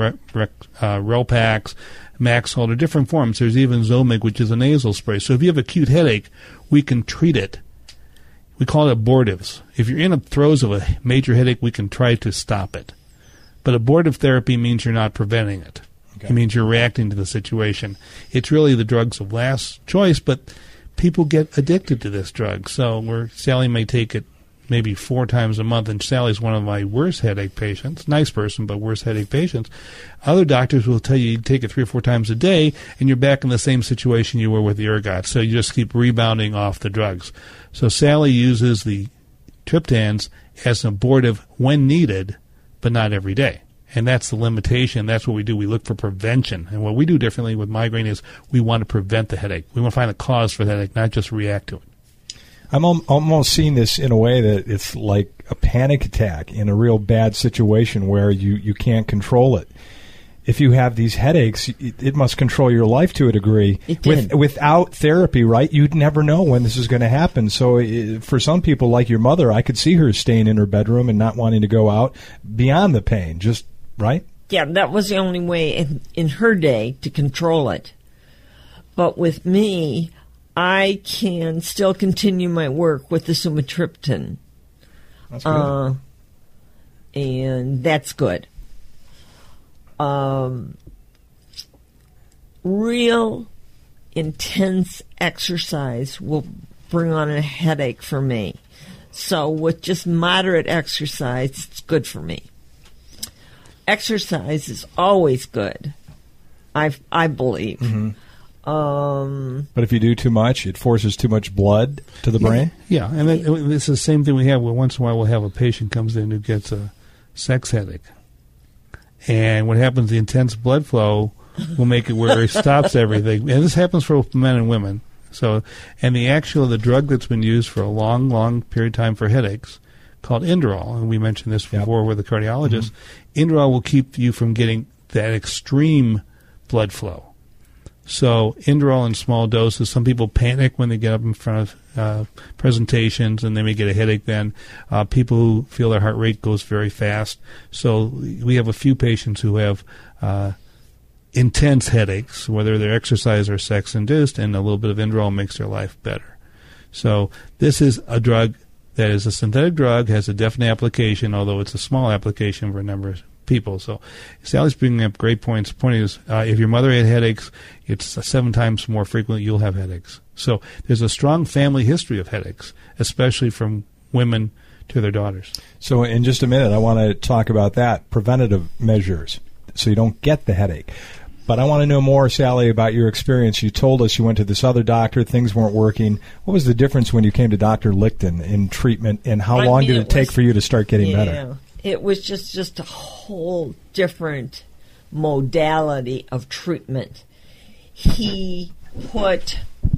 Relpax, Maxalt, are different forms. There's even Zomig, which is a nasal spray. So if you have acute headache, we can treat it. We call it abortives. If you're in the throes of a major headache, we can try to stop it. But abortive therapy means you're not preventing it. Okay. It means you're reacting to the situation. It's really the drugs of last choice, but people get addicted to this drug. So Sally may take it maybe 4 times a month, and Sally's one of my worst headache patients. Nice person, but worst headache patients. Other doctors will tell you take it 3 or 4 times a day, and you're back in the same situation you were with the ergot. So you just keep rebounding off the drugs. So Sally uses the triptans as an abortive when needed, but not every day. And that's the limitation. That's what we do. We look for prevention. And what we do differently with migraine is we want to prevent the headache. We want to find a cause for the headache, not just react to it. I'm almost seeing this in a way that it's like a panic attack in a real bad situation where you can't control it. If you have these headaches, it must control your life to a degree. It did. Without therapy, right, you'd never know when this is going to happen. So for some people like your mother, I could see her staying in her bedroom and not wanting to go out beyond the pain, just, right? Yeah, that was the only way in her day to control it. But with me, I can still continue my work with the sumatriptan. That's good. And that's good. real intense exercise will bring on a headache for me. So with just moderate exercise, it's good for me. Exercise is always good, I believe. Mm-hmm. But if you do too much, it forces too much blood to the brain? Yeah, and it's the same thing we have where once in a while we'll have a patient comes in who gets a sex headache. And what happens, the intense blood flow will make it where it stops everything. And this happens for men and women. So, and the drug that's been used for a long, long period of time for headaches, called Inderal, and we mentioned this before with the cardiologist, Inderal will keep you from getting that extreme blood flow. So Inderal in small doses, some people panic when they get up in front of presentations and they may get a headache then. People who feel their heart rate goes very fast. So we have a few patients who have intense headaches, whether they're exercise or sex-induced, and a little bit of Inderal makes their life better. So this is a drug that is a synthetic drug, has a definite application, although it's a small application for a number of people. So Sally's bringing up great points. The point is, if your mother had headaches, it's 7 times more frequently you'll have headaches. So there's a strong family history of headaches, especially from women to their daughters. So in just a minute, I want to talk about that, preventative measures, so you don't get the headache. But I want to know more, Sally, about your experience. You told us you went to this other doctor, things weren't working. What was the difference when you came to Dr. Lichten in treatment, and how long did it take for you to start getting better? It was just a whole different modality of treatment. He put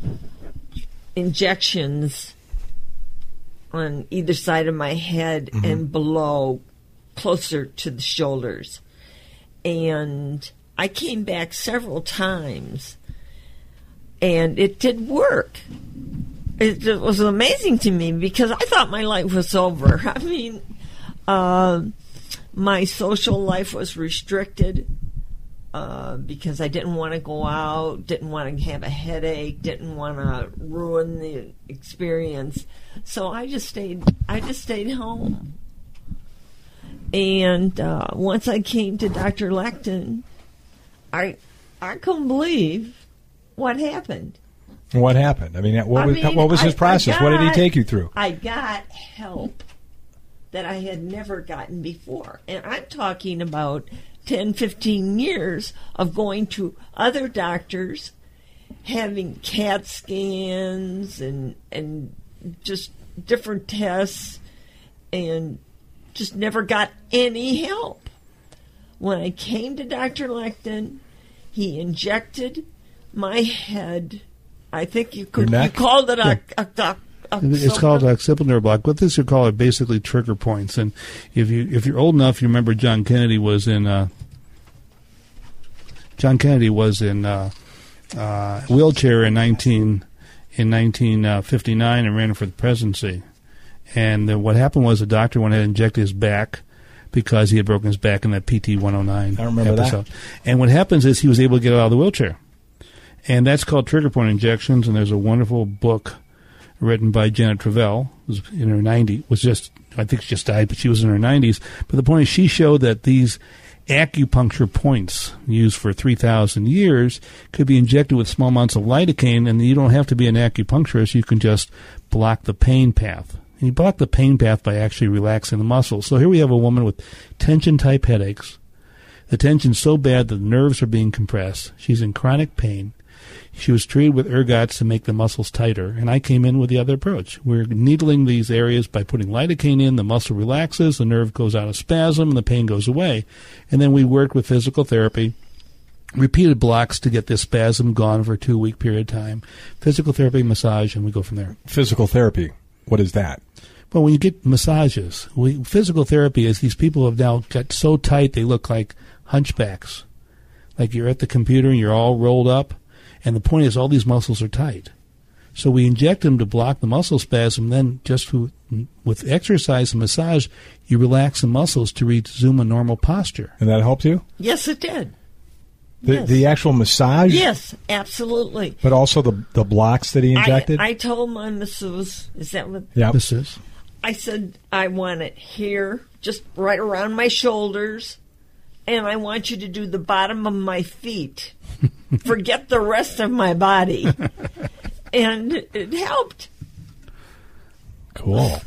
injections on either side of my head and below, closer to the shoulders. And I came back several times, and it did work. It was amazing to me because I thought my life was over. I mean, my social life was restricted because I didn't want to go out, didn't want to have a headache, didn't want to ruin the experience. So I just stayed home. And once I came to Dr. Lichten, I couldn't believe what happened. What happened? I mean, what was his process? What did he take you through? I got help that I had never gotten before. And I'm talking about 10, 15 years of going to other doctors, having CAT scans and just different tests, and just never got any help. When I came to Dr. Lichten, he injected my head. I think you called it it's called occipital nerve block. What this you call it basically trigger points. And if you're old enough, you remember John Kennedy was in wheelchair in 1959 and ran for the presidency. And what happened was the doctor went ahead and injected his back because he had broken his back in that PT 109 I remember episode. that. And what happens is he was able to get out of the wheelchair. And that's called trigger point injections, and there's a wonderful book written by Janet Travell, who's in her 90s, I think she just died, but she was in her 90s. But the point is she showed that these acupuncture points used for 3,000 years could be injected with small amounts of lidocaine, and you don't have to be an acupuncturist. You can just block the pain path. And you block the pain path by actually relaxing the muscles. So here we have a woman with tension-type headaches. The tension's so bad that the nerves are being compressed. She's in chronic pain. She was treated with ergots to make the muscles tighter, and I came in with the other approach. We're needling these areas by putting lidocaine in. The muscle relaxes, the nerve goes out of spasm, and the pain goes away. And then we worked with physical therapy, repeated blocks to get this spasm gone for a 2-week period of time, physical therapy, massage, and we go from there. Physical therapy, what is that? Well, when you get massages, physical therapy is these people have now got so tight they look like hunchbacks. Like you're at the computer and you're all rolled up. And the point is all these muscles are tight. So we inject them to block the muscle spasm. Then just with exercise and massage, you relax the muscles to resume a normal posture. And that helped you? Yes, it did. The actual massage? Yes, absolutely. But also the blocks that he injected? I told my masseuse, is that what? Yeah. Masseuse. I said, I want it here, just right around my shoulders, and I want you to do the bottom of my feet. Forget the rest of my body. And it helped. Cool.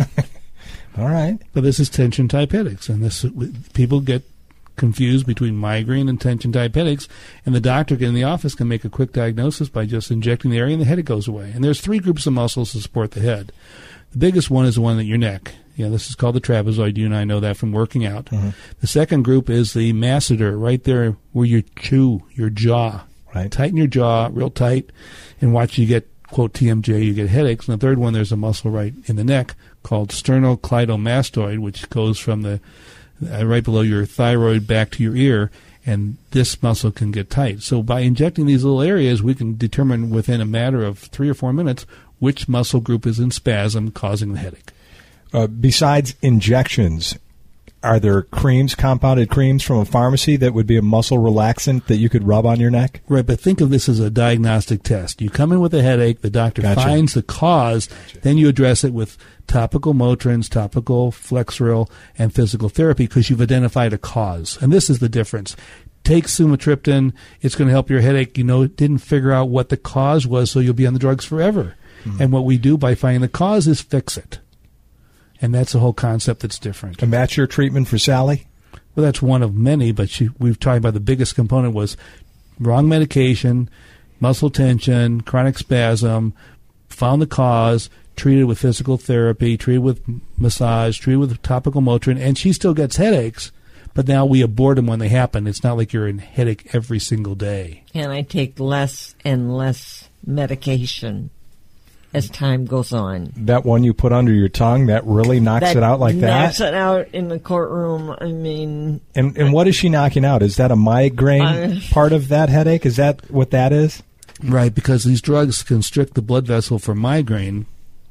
All right. But this is tension type headaches, and people get confused between migraine and tension type headaches, and the doctor in the office can make a quick diagnosis by just injecting the area, and the headache goes away. And there's 3 groups of muscles to support the head. The biggest one is the one at your neck. This is called the trapezoid. You and I know that from working out. Mm-hmm. The second group is the masseter, right there where you chew, your jaw. Right. Tighten your jaw real tight and watch you get, quote, TMJ, you get headaches. And the third one, there's a muscle right in the neck called sternocleidomastoid, which goes from the right below your thyroid back to your ear, and this muscle can get tight. So by injecting these little areas, we can determine within a matter of 3 or 4 minutes which muscle group is in spasm causing the headache. Besides injections, are there creams, compounded creams from a pharmacy that would be a muscle relaxant that you could rub on your neck? Right, but think of this as a diagnostic test. You come in with a headache, the doctor finds the cause, then you address it with topical Motrins, topical Flexeril, and physical therapy because you've identified a cause. And this is the difference. Take sumatriptan, it's going to help your headache. It didn't figure out what the cause was, so you'll be on the drugs forever. Mm-hmm. And what we do by finding the cause is fix it. And that's the whole concept that's different. And that's your treatment for Sally? Well, that's one of many, but we've talked about the biggest component was wrong medication, muscle tension, chronic spasm, found the cause, treated with physical therapy, treated with massage, treated with topical Motrin, and she still gets headaches, but now we abort them when they happen. It's not like you're in headache every single day. And I take less and less medication as time goes on. That one you put under your tongue, that really knocks it out like that? Knocks it out in the courtroom. I mean... And what is she knocking out? Is that a migraine part of that headache? Is that what that is? Right, because these drugs constrict the blood vessel for migraine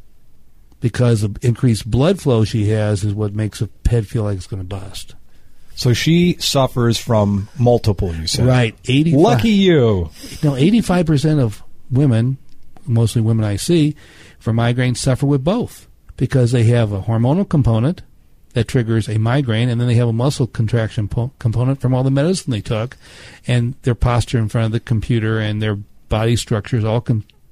because of increased blood flow she has is what makes a head feel like it's going to bust. So she suffers from multiple, you said? Right. 85, lucky you. 85% of women, mostly women I see, for migraine suffer with both because they have a hormonal component that triggers a migraine, and then they have a muscle contraction component from all the medicine they took, and their posture in front of the computer and their body structures all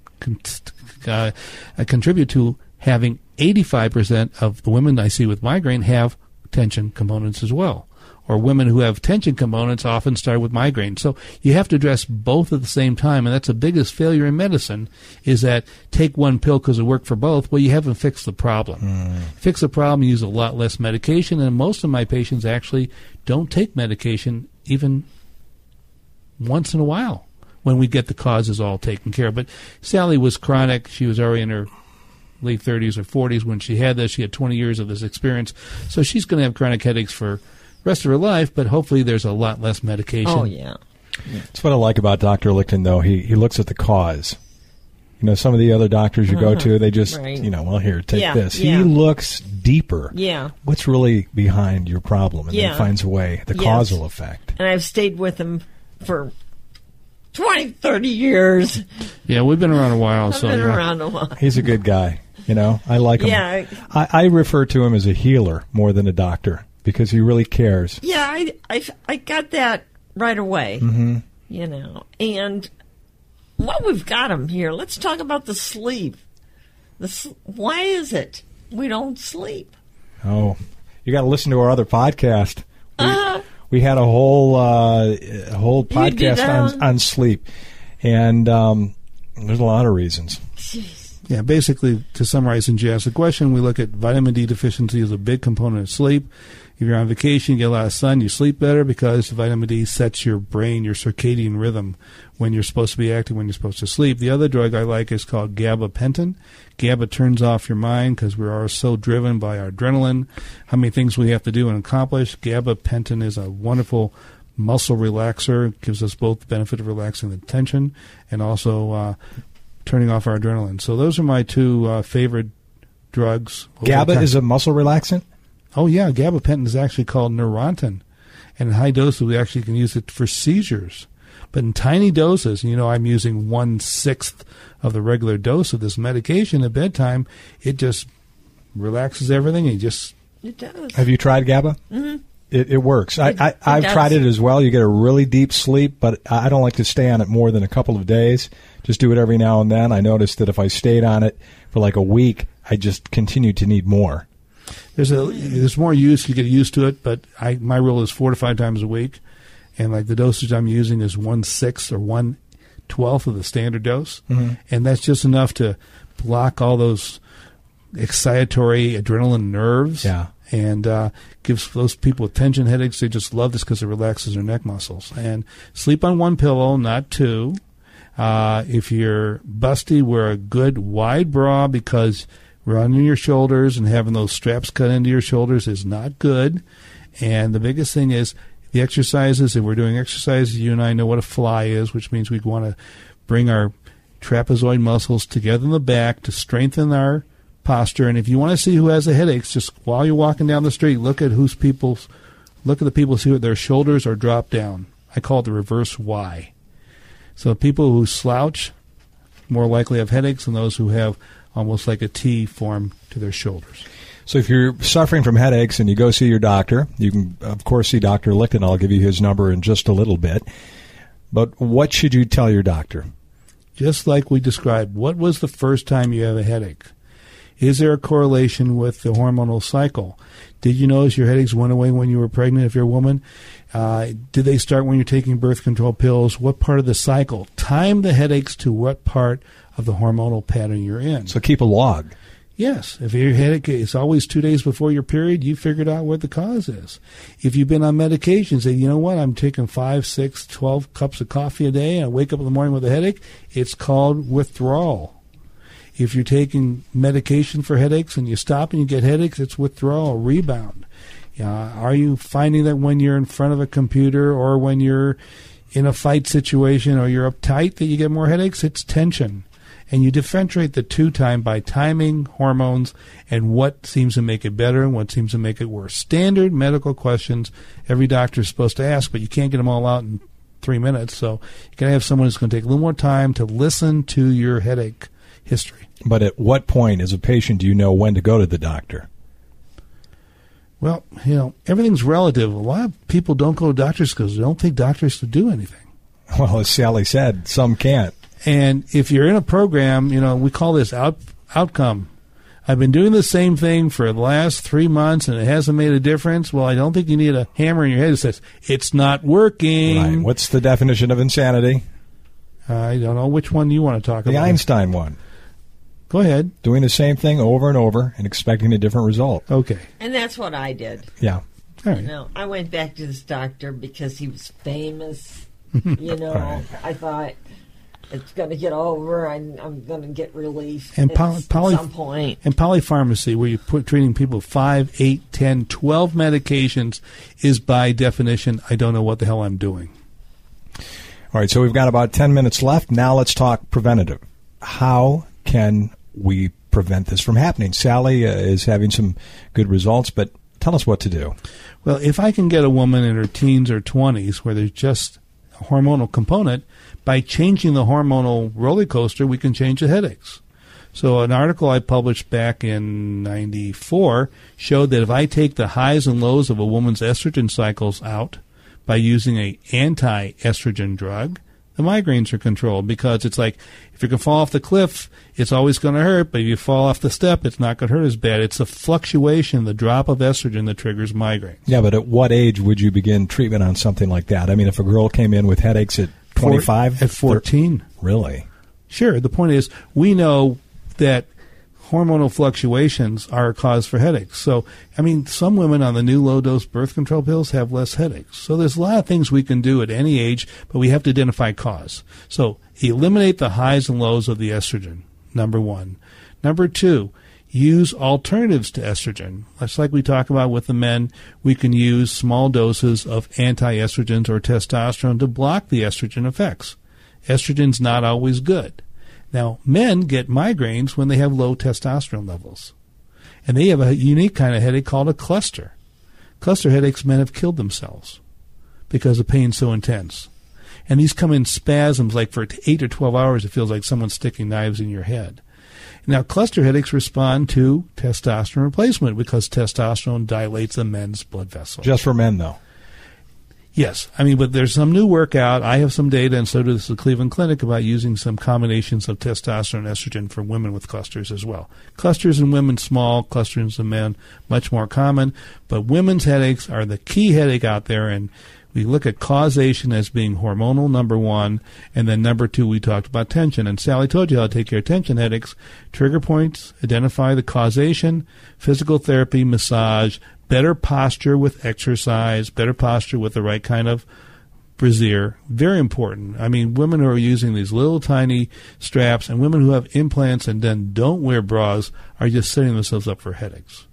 contribute to having 85% of the women I see with migraine have tension components as well. Or women who have tension components often start with migraine. So you have to address both at the same time, and that's the biggest failure in medicine, is that take one pill because it worked for both. Well, you haven't fixed the problem. Fix the problem, you use a lot less medication, and most of my patients actually don't take medication even once in a while when we get the causes all taken care of. But Sally was chronic. She was already in her late 30s or 40s when she had this. She had 20 years of this experience. So she's going to have chronic headaches for rest of her life, but hopefully there's a lot less medication. Oh, yeah. That's what I like about Dr. Lichten, though. He looks at the cause. Some of the other doctors you go to, they just, well, here, take this. Yeah. He looks deeper. Yeah. What's really behind your problem, and then finds a way, the causal effect. And I've stayed with him for 20, 30 years. Yeah, we've been around a while. I've been around a while. He's a good guy. I like him. Yeah. I refer to him as a healer more than a doctor because he really cares. Yeah, I got that right away. Mm-hmm. And while we've got him here, let's talk about the sleep. Why is it we don't sleep? Oh, you got to listen to our other podcast. We had a whole podcast on sleep, and there's a lot of reasons. Jeez. Yeah, basically, to summarize, since you asked the question, we look at vitamin D deficiency as a big component of sleep. If you're on vacation, you get a lot of sun, you sleep better because vitamin D sets your brain, your circadian rhythm, when you're supposed to be active, when you're supposed to sleep. The other drug I like is called gabapentin. GABA turns off your mind because we are so driven by our adrenaline, how many things we have to do and accomplish. Gabapentin is a wonderful muscle relaxer. It gives us both the benefit of relaxing the tension and also turning off our adrenaline. So those are my two favorite drugs. GABA is a muscle relaxant? Oh, yeah. Gabapentin is actually called Neurontin. And in high doses, we actually can use it for seizures. But in tiny doses, I'm using 1/6 of the regular dose of this medication at bedtime. It just relaxes everything. It does. Have you tried GABA? Mm-hmm. It works. I've does. tried it as well. You get a really deep sleep, but I don't like to stay on it more than a couple of days. Just do it every now and then. I noticed that if I stayed on it for like a week, I just continued to need more. There's more use. You get used to it, but my rule is 4 to 5 times a week, and like the dosage I'm using is 1/6 or 1/12 of the standard dose, and that's just enough to block all those excitatory adrenaline nerves. Yeah. And gives those people with tension headaches, they just love this because it relaxes their neck muscles. And sleep on one pillow, not two. If you're busty, wear a good wide bra because running your shoulders and having those straps cut into your shoulders is not good. And the biggest thing is the exercises. If we're doing exercises, you and I know what a fly is, which means we want to bring our trapezoid muscles together in the back to strengthen our posture. And if you want to see who has the headaches, just while you're walking down the street, look at the people, see what their shoulders are dropped down. I call it the reverse Y. So people who slouch more likely have headaches than those who have almost like a T form to their shoulders. So if you're suffering from headaches and you go see your doctor, you can, of course, see Dr. Lichten. I'll give you his number in just a little bit. But what should you tell your doctor? Just like we described, what was the first time you had a headache? Is there a correlation with the hormonal cycle? Did you notice your headaches went away when you were pregnant if you're a woman? Did they start when you're taking birth control pills? What part of the cycle? Time the headaches to what part of the hormonal pattern you're in. So keep a log. Yes. If your headache is always 2 days before your period, you figured out what the cause is. If you've been on medications, say, you know what, I'm taking 5, 6, 12 cups of coffee a day, and I wake up in the morning with a headache, it's called withdrawal. If you're taking medication for headaches and you stop and you get headaches, it's withdrawal, rebound. Are you finding that when you're in front of a computer or when you're in a fight situation or you're uptight that you get more headaches? It's tension. And you differentiate the two by timing, hormones, and what seems to make it better and what seems to make it worse. Standard medical questions every doctor is supposed to ask, but you can't get them all out in 3 minutes. So you got to have someone who's going to take a little more time to listen to your headache history. But at what point, as a patient, do you know when to go to the doctor? Well, everything's relative. A lot of people don't go to doctors because they don't think doctors can do anything. Well, as Sally said, some can't. And if you're in a program, we call this outcome. I've been doing the same thing for the last 3 months and it hasn't made a difference. Well, I don't think you need a hammer in your head that says, it's not working. Right. What's the definition of insanity? I don't know. Which one do you want to talk about? The Einstein one. Go ahead. Doing the same thing over and over and expecting a different result. Okay. And that's what I did. Yeah. All right. I went back to this doctor because he was famous. Right. I thought it's going to get over. I'm going to get relief and at some point. And polypharmacy, where you're treating people with 5, 8, 10, 12 medications, is by definition, I don't know what the hell I'm doing. All right, so we've got about 10 minutes left. Now let's talk preventative. How can we prevent this from happening? Sally is having some good results, but tell us what to do. Well, if I can get a woman in her teens or 20s where there's just a hormonal component, by changing the hormonal roller coaster, we can change the headaches. So an article I published back in 94 showed that if I take the highs and lows of a woman's estrogen cycles out by using an anti-estrogen drug, the migraines are controlled, because it's like if you can fall off the cliff, it's always going to hurt, but if you fall off the step, it's not going to hurt as bad. It's the fluctuation, the drop of estrogen that triggers migraines. Yeah, but at what age would you begin treatment on something like that? I mean, if a girl came in with headaches at 25? At 14. Really? Sure. The point is, we know that hormonal fluctuations are a cause for headaches. So, I mean, some women on the new low-dose birth control pills have less headaches. So there's a lot of things we can do at any age, but we have to identify cause. So eliminate the highs and lows of the estrogen, number one. Number two, use alternatives to estrogen. Just like we talk about with the men, we can use small doses of anti-estrogens or testosterone to block the estrogen effects. Estrogen's not always good. Now, men get migraines when they have low testosterone levels. And they have a unique kind of headache called a cluster. Cluster headaches, men have killed themselves because the pain's so intense. And these come in spasms, like for 8 or 12 hours, it feels like someone's sticking knives in your head. Now, cluster headaches respond to testosterone replacement because testosterone dilates a men's blood vessel. Just for men, though. Yes. I mean, but there's some new work out. I have some data, and so does the Cleveland Clinic, about using some combinations of testosterone and estrogen for women with clusters as well. Clusters in women, small. Clusters in men, much more common. But women's headaches are the key headache out there, and we look at causation as being hormonal, number one, and then number two, we talked about tension. And Sally told you how to take care of tension headaches. Trigger points, identify the causation, physical therapy, massage, better posture with exercise, better posture with the right kind of brassiere. Very important. I mean, women who are using these little tiny straps and women who have implants and then don't wear bras are just setting themselves up for headaches.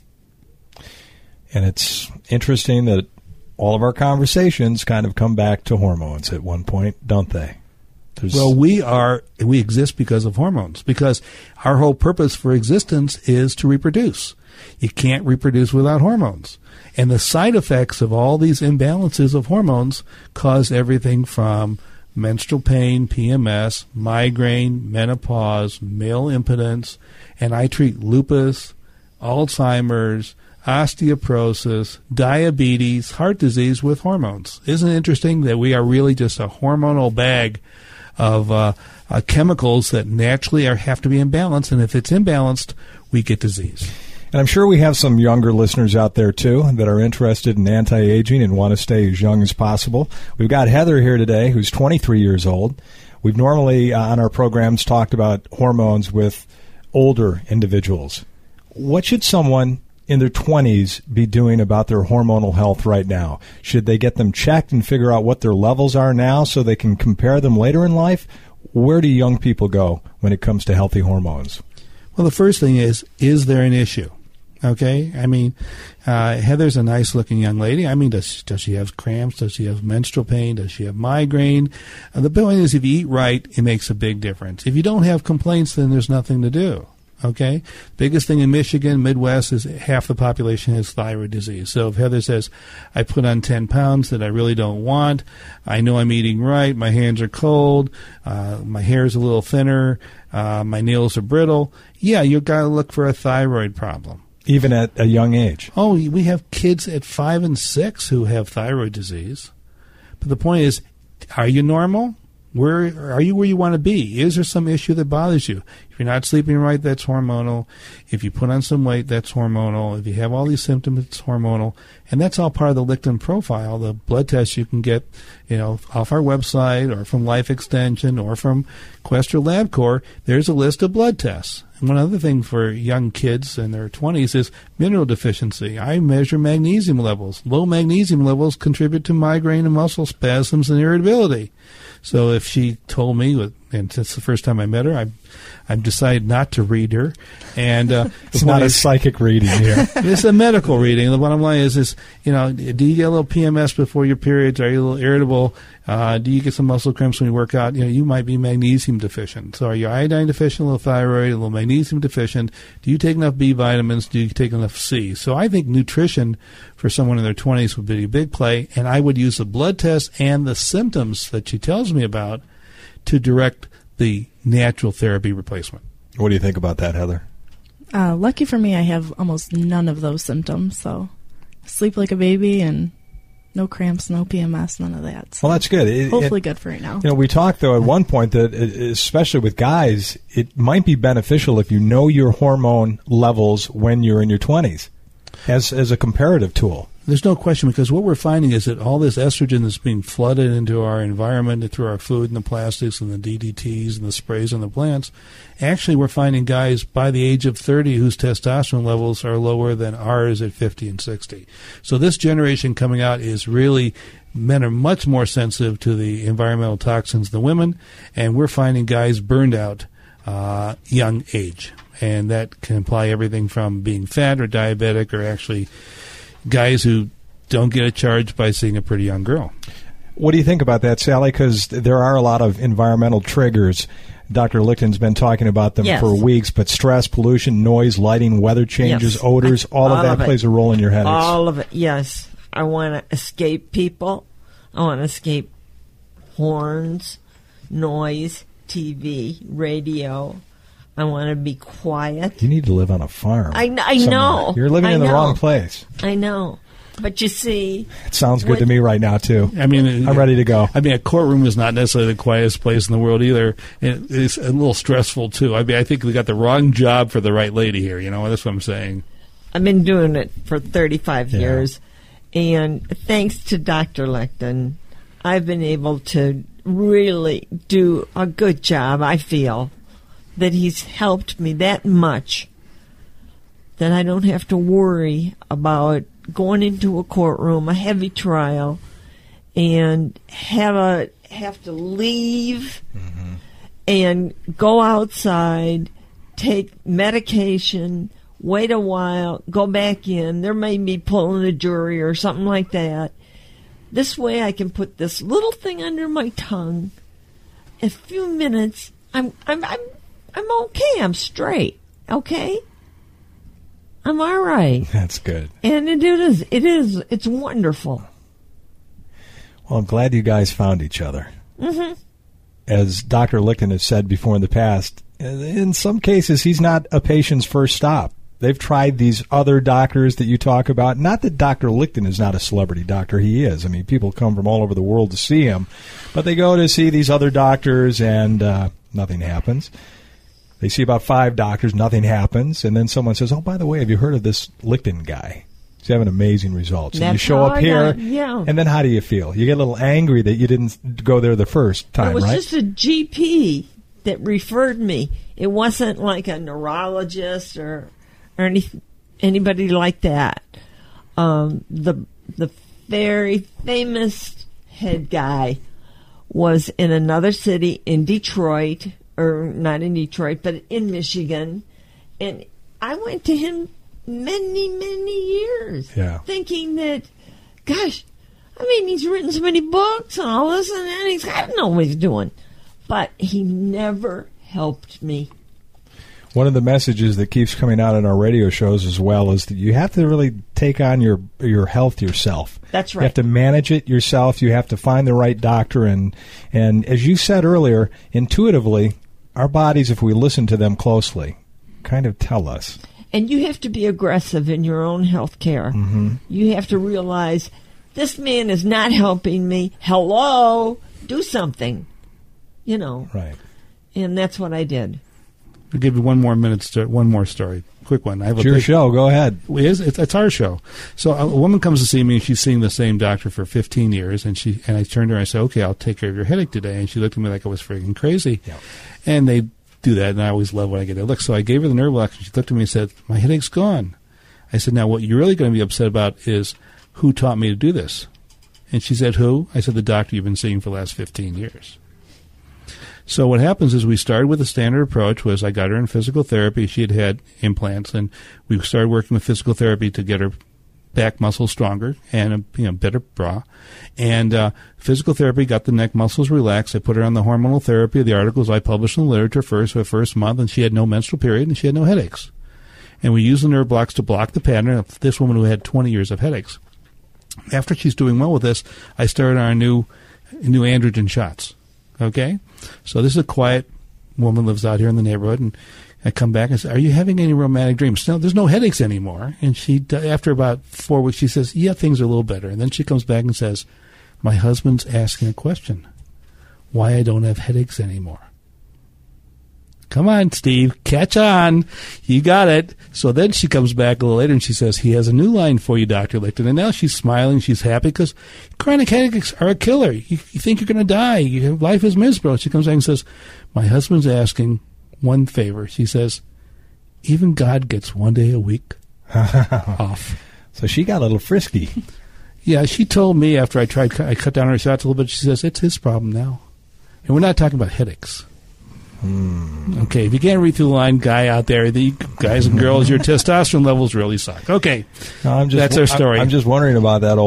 And it's interesting that all of our conversations kind of come back to hormones at one point, don't they? Well, we exist because of hormones, because our whole purpose for existence is to reproduce. You can't reproduce without hormones. And the side effects of all these imbalances of hormones cause everything from menstrual pain, PMS, migraine, menopause, male impotence, and I treat lupus, Alzheimer's, osteoporosis, diabetes, heart disease with hormones. Isn't it interesting that we are really just a hormonal bag of chemicals that naturally have to be imbalanced, and if it's imbalanced, we get disease. And I'm sure we have some younger listeners out there, too, that are interested in anti-aging and want to stay as young as possible. We've got Heather here today, who's 23 years old. We've normally, on our programs, talked about hormones with older individuals. What should someone in their 20s be doing about their hormonal health right now? Should they get them checked and figure out what their levels are now so they can compare them later in life? Where do young people go when it comes to healthy hormones? Well, the first thing is there an issue? Okay? I mean, Heather's a nice-looking young lady. I mean, does she have cramps? Does she have menstrual pain? Does she have migraine? The point is, if you eat right, it makes a big difference. If you don't have complaints, then there's nothing to do. Okay? Biggest thing in Michigan, Midwest, is half the population has thyroid disease. So if Heather says, I put on 10 pounds that I really don't want, I know I'm eating right, my hands are cold, my hair is a little thinner, my nails are brittle, yeah, you've got to look for a thyroid problem. Even at a young age? Oh, we have kids at 5 and 6 who have thyroid disease. But the point is, are you normal? Where are you where you want to be? Is there some issue that bothers you? If you're not sleeping right, that's hormonal. If you put on some weight, that's hormonal. If you have all these symptoms, it's hormonal. And that's all part of the Licton profile, the blood test you can get, off our website or from Life Extension or from Quest or LabCorp. There's a list of blood tests. And one other thing for young kids in their 20s is mineral deficiency. I measure magnesium levels. Low magnesium levels contribute to migraine and muscle spasms and irritability. So if she told me, and it's the first time I met her, I've decided not to read her. And it's not a psychic reading here. It's a medical reading. The bottom line is, do you get a little PMS before your periods? Are you a little irritable? Do you get some muscle cramps when you work out? You might be magnesium deficient. So are you iodine deficient, a little thyroid, a little magnesium deficient? Do you take enough B vitamins? Do you take enough C? So I think nutrition for someone in their 20s would be a big play, and I would use the blood test and the symptoms that she tells me about to direct the natural therapy replacement. What do you think about that, Heather? Lucky for me, I have almost none of those symptoms, so I sleep like a baby and no cramps, no PMS, none of that. So well, that's good. Hopefully good for right now. We talked, though, at one point that, especially with guys, it might be beneficial if you know your hormone levels when you're in your 20s as a comparative tool. There's no question, because what we're finding is that all this estrogen that's being flooded into our environment through our food and the plastics and the DDTs and the sprays on the plants, actually we're finding guys by the age of 30 whose testosterone levels are lower than ours at 50 and 60. So this generation coming out is really, men are much more sensitive to the environmental toxins than women, and we're finding guys burned out young age. And that can imply everything from being fat or diabetic or actually guys who don't get a charge by seeing a pretty young girl. What do you think about that, Sally? Because there are a lot of environmental triggers. Dr. Licton's been talking about them for weeks, but stress, pollution, noise, lighting, weather changes, odors, all of that plays a role in your headaches. All of it, yes. I want to escape people. I want to escape horns, noise, TV, radio. I want to be quiet. You need to live on a farm. I somewhere. know. You're living in the wrong place. I know. But you see... It sounds good to me right now, too. I mean, I'm ready to go. I mean, a courtroom is not necessarily the quietest place in the world either. It's a little stressful, too. I mean, I think we got the wrong job for the right lady here. You know, that's what I'm saying. I've been doing it for 35 years. And thanks to Dr. Lichten, I've been able to really do a good job, I feel, that he's helped me that much that I don't have to worry about going into a courtroom, a heavy trial, and have to leave and go outside, take medication, wait a while, go back in. There may be pulling a jury or something like that. This way I can put this little thing under my tongue. In a few minutes, I'm okay. I'm straight. Okay? I'm all right. That's good. And it's wonderful. Well, I'm glad you guys found each other. Mm-hmm. As Dr. Lichten has said before in the past, in some cases, he's not a patient's first stop. They've tried these other doctors that you talk about. Not that Dr. Lichten is not a celebrity doctor. He is. I mean, people come from all over the world to see him. But they go to see these other doctors, and nothing happens. They see about 5 doctors, nothing happens. And then someone says, oh, by the way, have you heard of this Lichten guy? He's having amazing results. And you show up here, and then how do you feel? You get a little angry that you didn't go there the first time, right? It was just a GP that referred me. It wasn't like a neurologist or anybody like that. The very famous head guy was in another city in Detroit, or not in Detroit, but in Michigan, and I went to him many years, thinking that, gosh, I mean, he's written so many books and all this and that, he's got to know what he's doing, but he never helped me. One of the messages that keeps coming out in our radio shows as well is that you have to really take on your health yourself. That's right. You have to manage it yourself. You have to find the right doctor. And as you said earlier, intuitively, our bodies, if we listen to them closely, kind of tell us. And you have to be aggressive in your own health care. Mm-hmm. You have to realize, this man is not helping me. Hello, do something. You know. Right. And that's what I did. I'll give you one more story. Quick one. It's your show. Go ahead. It's our show. So a woman comes to see me, and she's seeing the same doctor for 15 years, and I turned to her and I said, okay, I'll take care of your headache today. And she looked at me like I was freaking crazy. Yep. And they do that, and I always love when I get that look. So I gave her the nerve block, and she looked at me and said, my headache's gone. I said, now what you're really going to be upset about is who taught me to do this. And she said, who? I said, the doctor you've been seeing for the last 15 years. So what happens is we started with a standard approach was I got her in physical therapy. She had implants, and we started working with physical therapy to get her back muscles stronger and a better bra. And physical therapy got the neck muscles relaxed. I put her on the hormonal therapy, the articles I published in the literature for the first month, and she had no menstrual period and she had no headaches. And we used the nerve blocks to block the pattern of this woman who had 20 years of headaches. After she's doing well with this, I started our new androgen shots. Okay? So this is a quiet woman, lives out here in the neighborhood, and I come back and say, are you having any romantic dreams? No, there's no headaches anymore. And she, after about 4 weeks, she says, yeah, things are a little better. And then she comes back and says, my husband's asking a question, why I don't have headaches anymore. Come on, Steve, catch on. You got it. So then she comes back a little later and she says, he has a new line for you, Dr. Lichten. And now she's smiling. She's happy because chronic headaches are a killer. You think you're going to die. Your life is miserable. She comes back and says, my husband's asking one favor. She says, even God gets 1 day a week off. So she got a little frisky. Yeah, she told me after I cut down her shots a little bit, she says, it's his problem now. And we're not talking about headaches. Okay, if you can't read through the line, guy out there, the guys and girls, your testosterone levels really suck. Okay, that's our story. I'm just wondering about that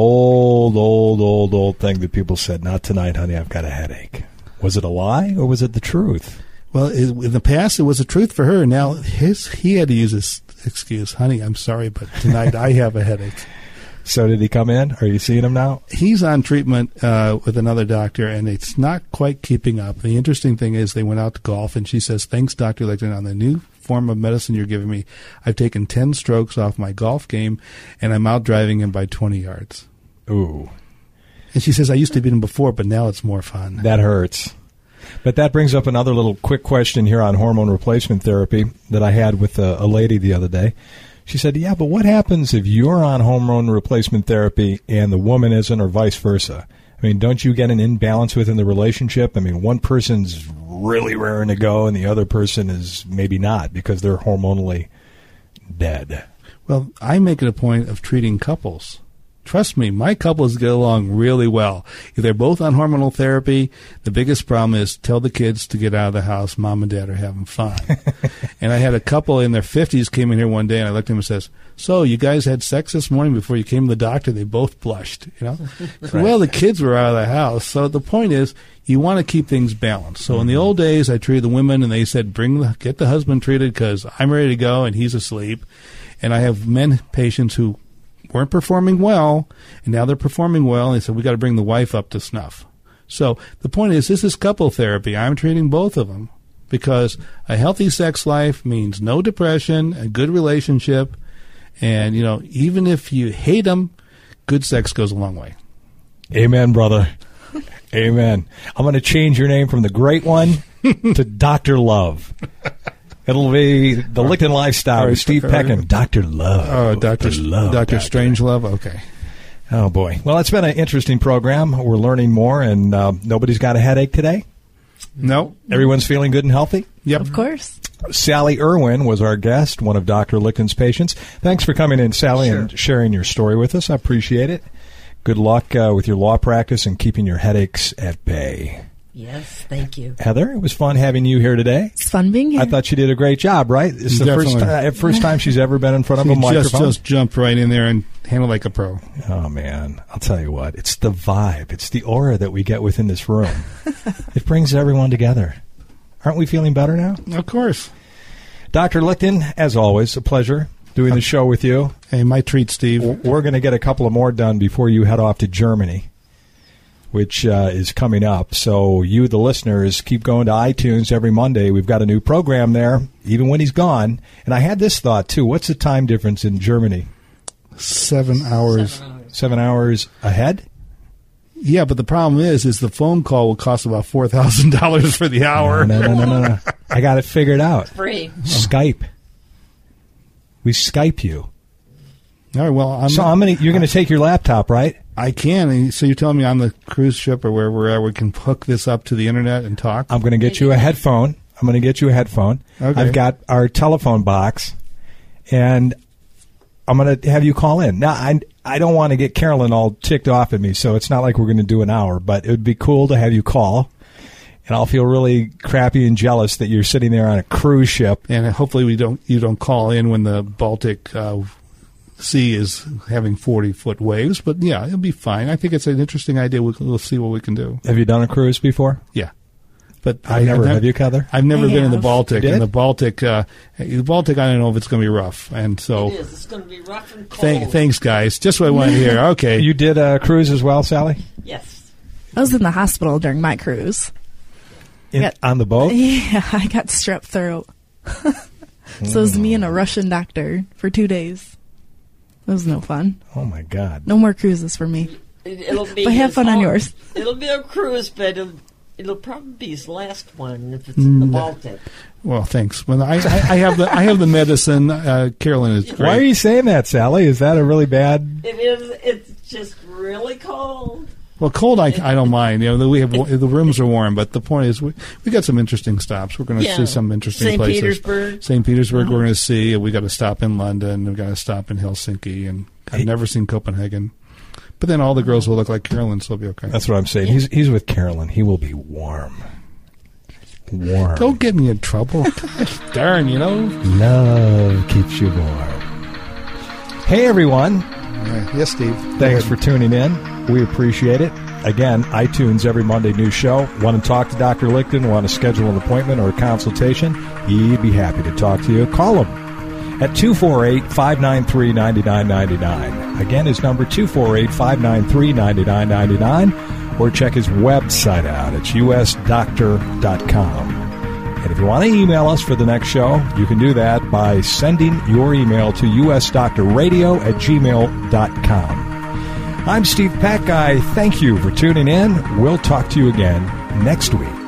old thing that people said, not tonight, honey, I've got a headache. Was it a lie or was it the truth? Well, in the past, it was the truth for her. Now, he had to use this excuse, honey, I'm sorry, but tonight I have a headache. So did he come in? Are you seeing him now? He's on treatment with another doctor, and it's not quite keeping up. The interesting thing is they went out to golf, and she says, thanks, Dr. Lichten, on the new form of medicine you're giving me, I've taken 10 strokes off my golf game, and I'm out driving him by 20 yards. Ooh. And she says, I used to beat him before, but now it's more fun. That hurts. But that brings up another little quick question here on hormone replacement therapy that I had with a lady the other day. She said, yeah, but what happens if you're on hormone replacement therapy and the woman isn't, or vice versa? I mean, don't you get an imbalance within the relationship? I mean, one person's really raring to go and the other person is maybe not because they're hormonally dead. Well, I make it a point of treating couples. Trust me, my couples get along really well. If they're both on hormonal therapy, the biggest problem is tell the kids to get out of the house. Mom and Dad are having fun. And I had a couple in their 50s came in here one day, and I looked at him and says, so you guys had sex this morning before you came to the doctor? They both blushed, you know. Right. Well, the kids were out of the house. So the point is, you want to keep things balanced. So in the old days, I treated the women, and they said, get the husband treated because I'm ready to go and he's asleep. And I have men patients who weren't performing well, and now they're performing well, and they said, we got to bring the wife up to snuff. So the point is, this is couple therapy. I'm treating both of them because a healthy sex life means no depression, a good relationship, and, you know, even if you hate them, good sex goes a long way. Amen, brother. Amen. I'm going to change your name from the Great One to Dr. Love. It'll be the Lichten Lifestyle with Steve Peckham. Dr. Love. Oh, Dr. Strangelove? Okay. Oh, boy. Well, it's been an interesting program. We're learning more, and nobody's got a headache today? No. Everyone's feeling good and healthy? Yep. Of course. Sally Irwin was our guest, one of Dr. Lichten's patients. Thanks for coming in, Sally, and sharing your story with us. I appreciate it. Good luck with your law practice and keeping your headaches at bay. Yes, thank you. Heather, it was fun having you here today. It's fun being here. I thought you did a great job, right? It's the first time she's ever been in front of a microphone. Just jumped right in there and handled like a pro. Oh, man. I'll tell you what. It's the vibe. It's the aura that we get within this room. It brings everyone together. Aren't we feeling better now? Of course. Dr. Lichten, as always, a pleasure doing the show with you. Hey, my treat, Steve. We're going to get a couple of more done before you head off to Germany, which is coming up. So you, the listeners, keep going to iTunes every Monday. We've got a new program there, even when he's gone. And I had this thought, too. What's the time difference in Germany? 7 hours. 7 hours ahead? Yeah, but the problem is the phone call will cost about $4,000 for the hour. No. I got it figured out. Free. Skype. We Skype you. All right, well, you're going to take your laptop, right? I can. And so you're telling me on the cruise ship or wherever we're at, we can hook this up to the internet and talk? I'm going to get you a headphone. Okay. I've got our telephone box, and I'm going to have you call in. Now, I don't want to get Carolyn all ticked off at me, so it's not like we're going to do an hour, but it would be cool to have you call, and I'll feel really crappy and jealous that you're sitting there on a cruise ship. And hopefully you don't call in when the Baltic Sea is having 40-foot waves, but yeah, it'll be fine. I think it's an interesting idea. We'll see what we can do. Have you done a cruise before? Yeah. But have you, Heather? I've never been in the Baltic. In the Baltic, I don't know if it's going to be rough. And so It is. It's going to be rough and cold. Thanks, guys. Just what I wanted to hear. Okay. You did a cruise as well, Sally? Yes. I was in the hospital during my cruise. On the boat? Yeah, I got strep throat. So it was me and a Russian doctor for 2 days. It was no fun. Oh, my God. No more cruises for me. It'll be but have fun on yours. It'll be a cruise, but it'll probably be his last one if it's in the Baltic. Well, thanks. Well, I have the medicine. Carolyn is great. Why are you saying that, Sally? Is that a really bad? It is. It's just really cold. Well, cold, I don't mind. You know, we have the rooms are warm, but the point is we got some interesting stops. We're going to see some interesting places. St. Petersburg. We're going to see. We got to stop in London. We got to stop in Helsinki, and I've never seen Copenhagen. But then all the girls will look like Carolyn, so it'll be okay. That's what I'm saying. Yeah. He's with Carolyn. He will be warm. Warm. Don't get me in trouble. Darn, you know. Love keeps you warm. Hey, everyone. Yes, Steve. Thanks for tuning in. We appreciate it. Again, iTunes every Monday, new show. Want to talk to Dr. Lichten? Want to schedule an appointment or a consultation? He'd be happy to talk to you. Call him at 248-593-9999. Again, his number 248-593-9999, or check his website out. It's usdoctor.com. And if you want to email us for the next show, you can do that by sending your email to usdoctorradio@gmail.com. I'm Steve Peck. I thank you for tuning in. We'll talk to you again next week.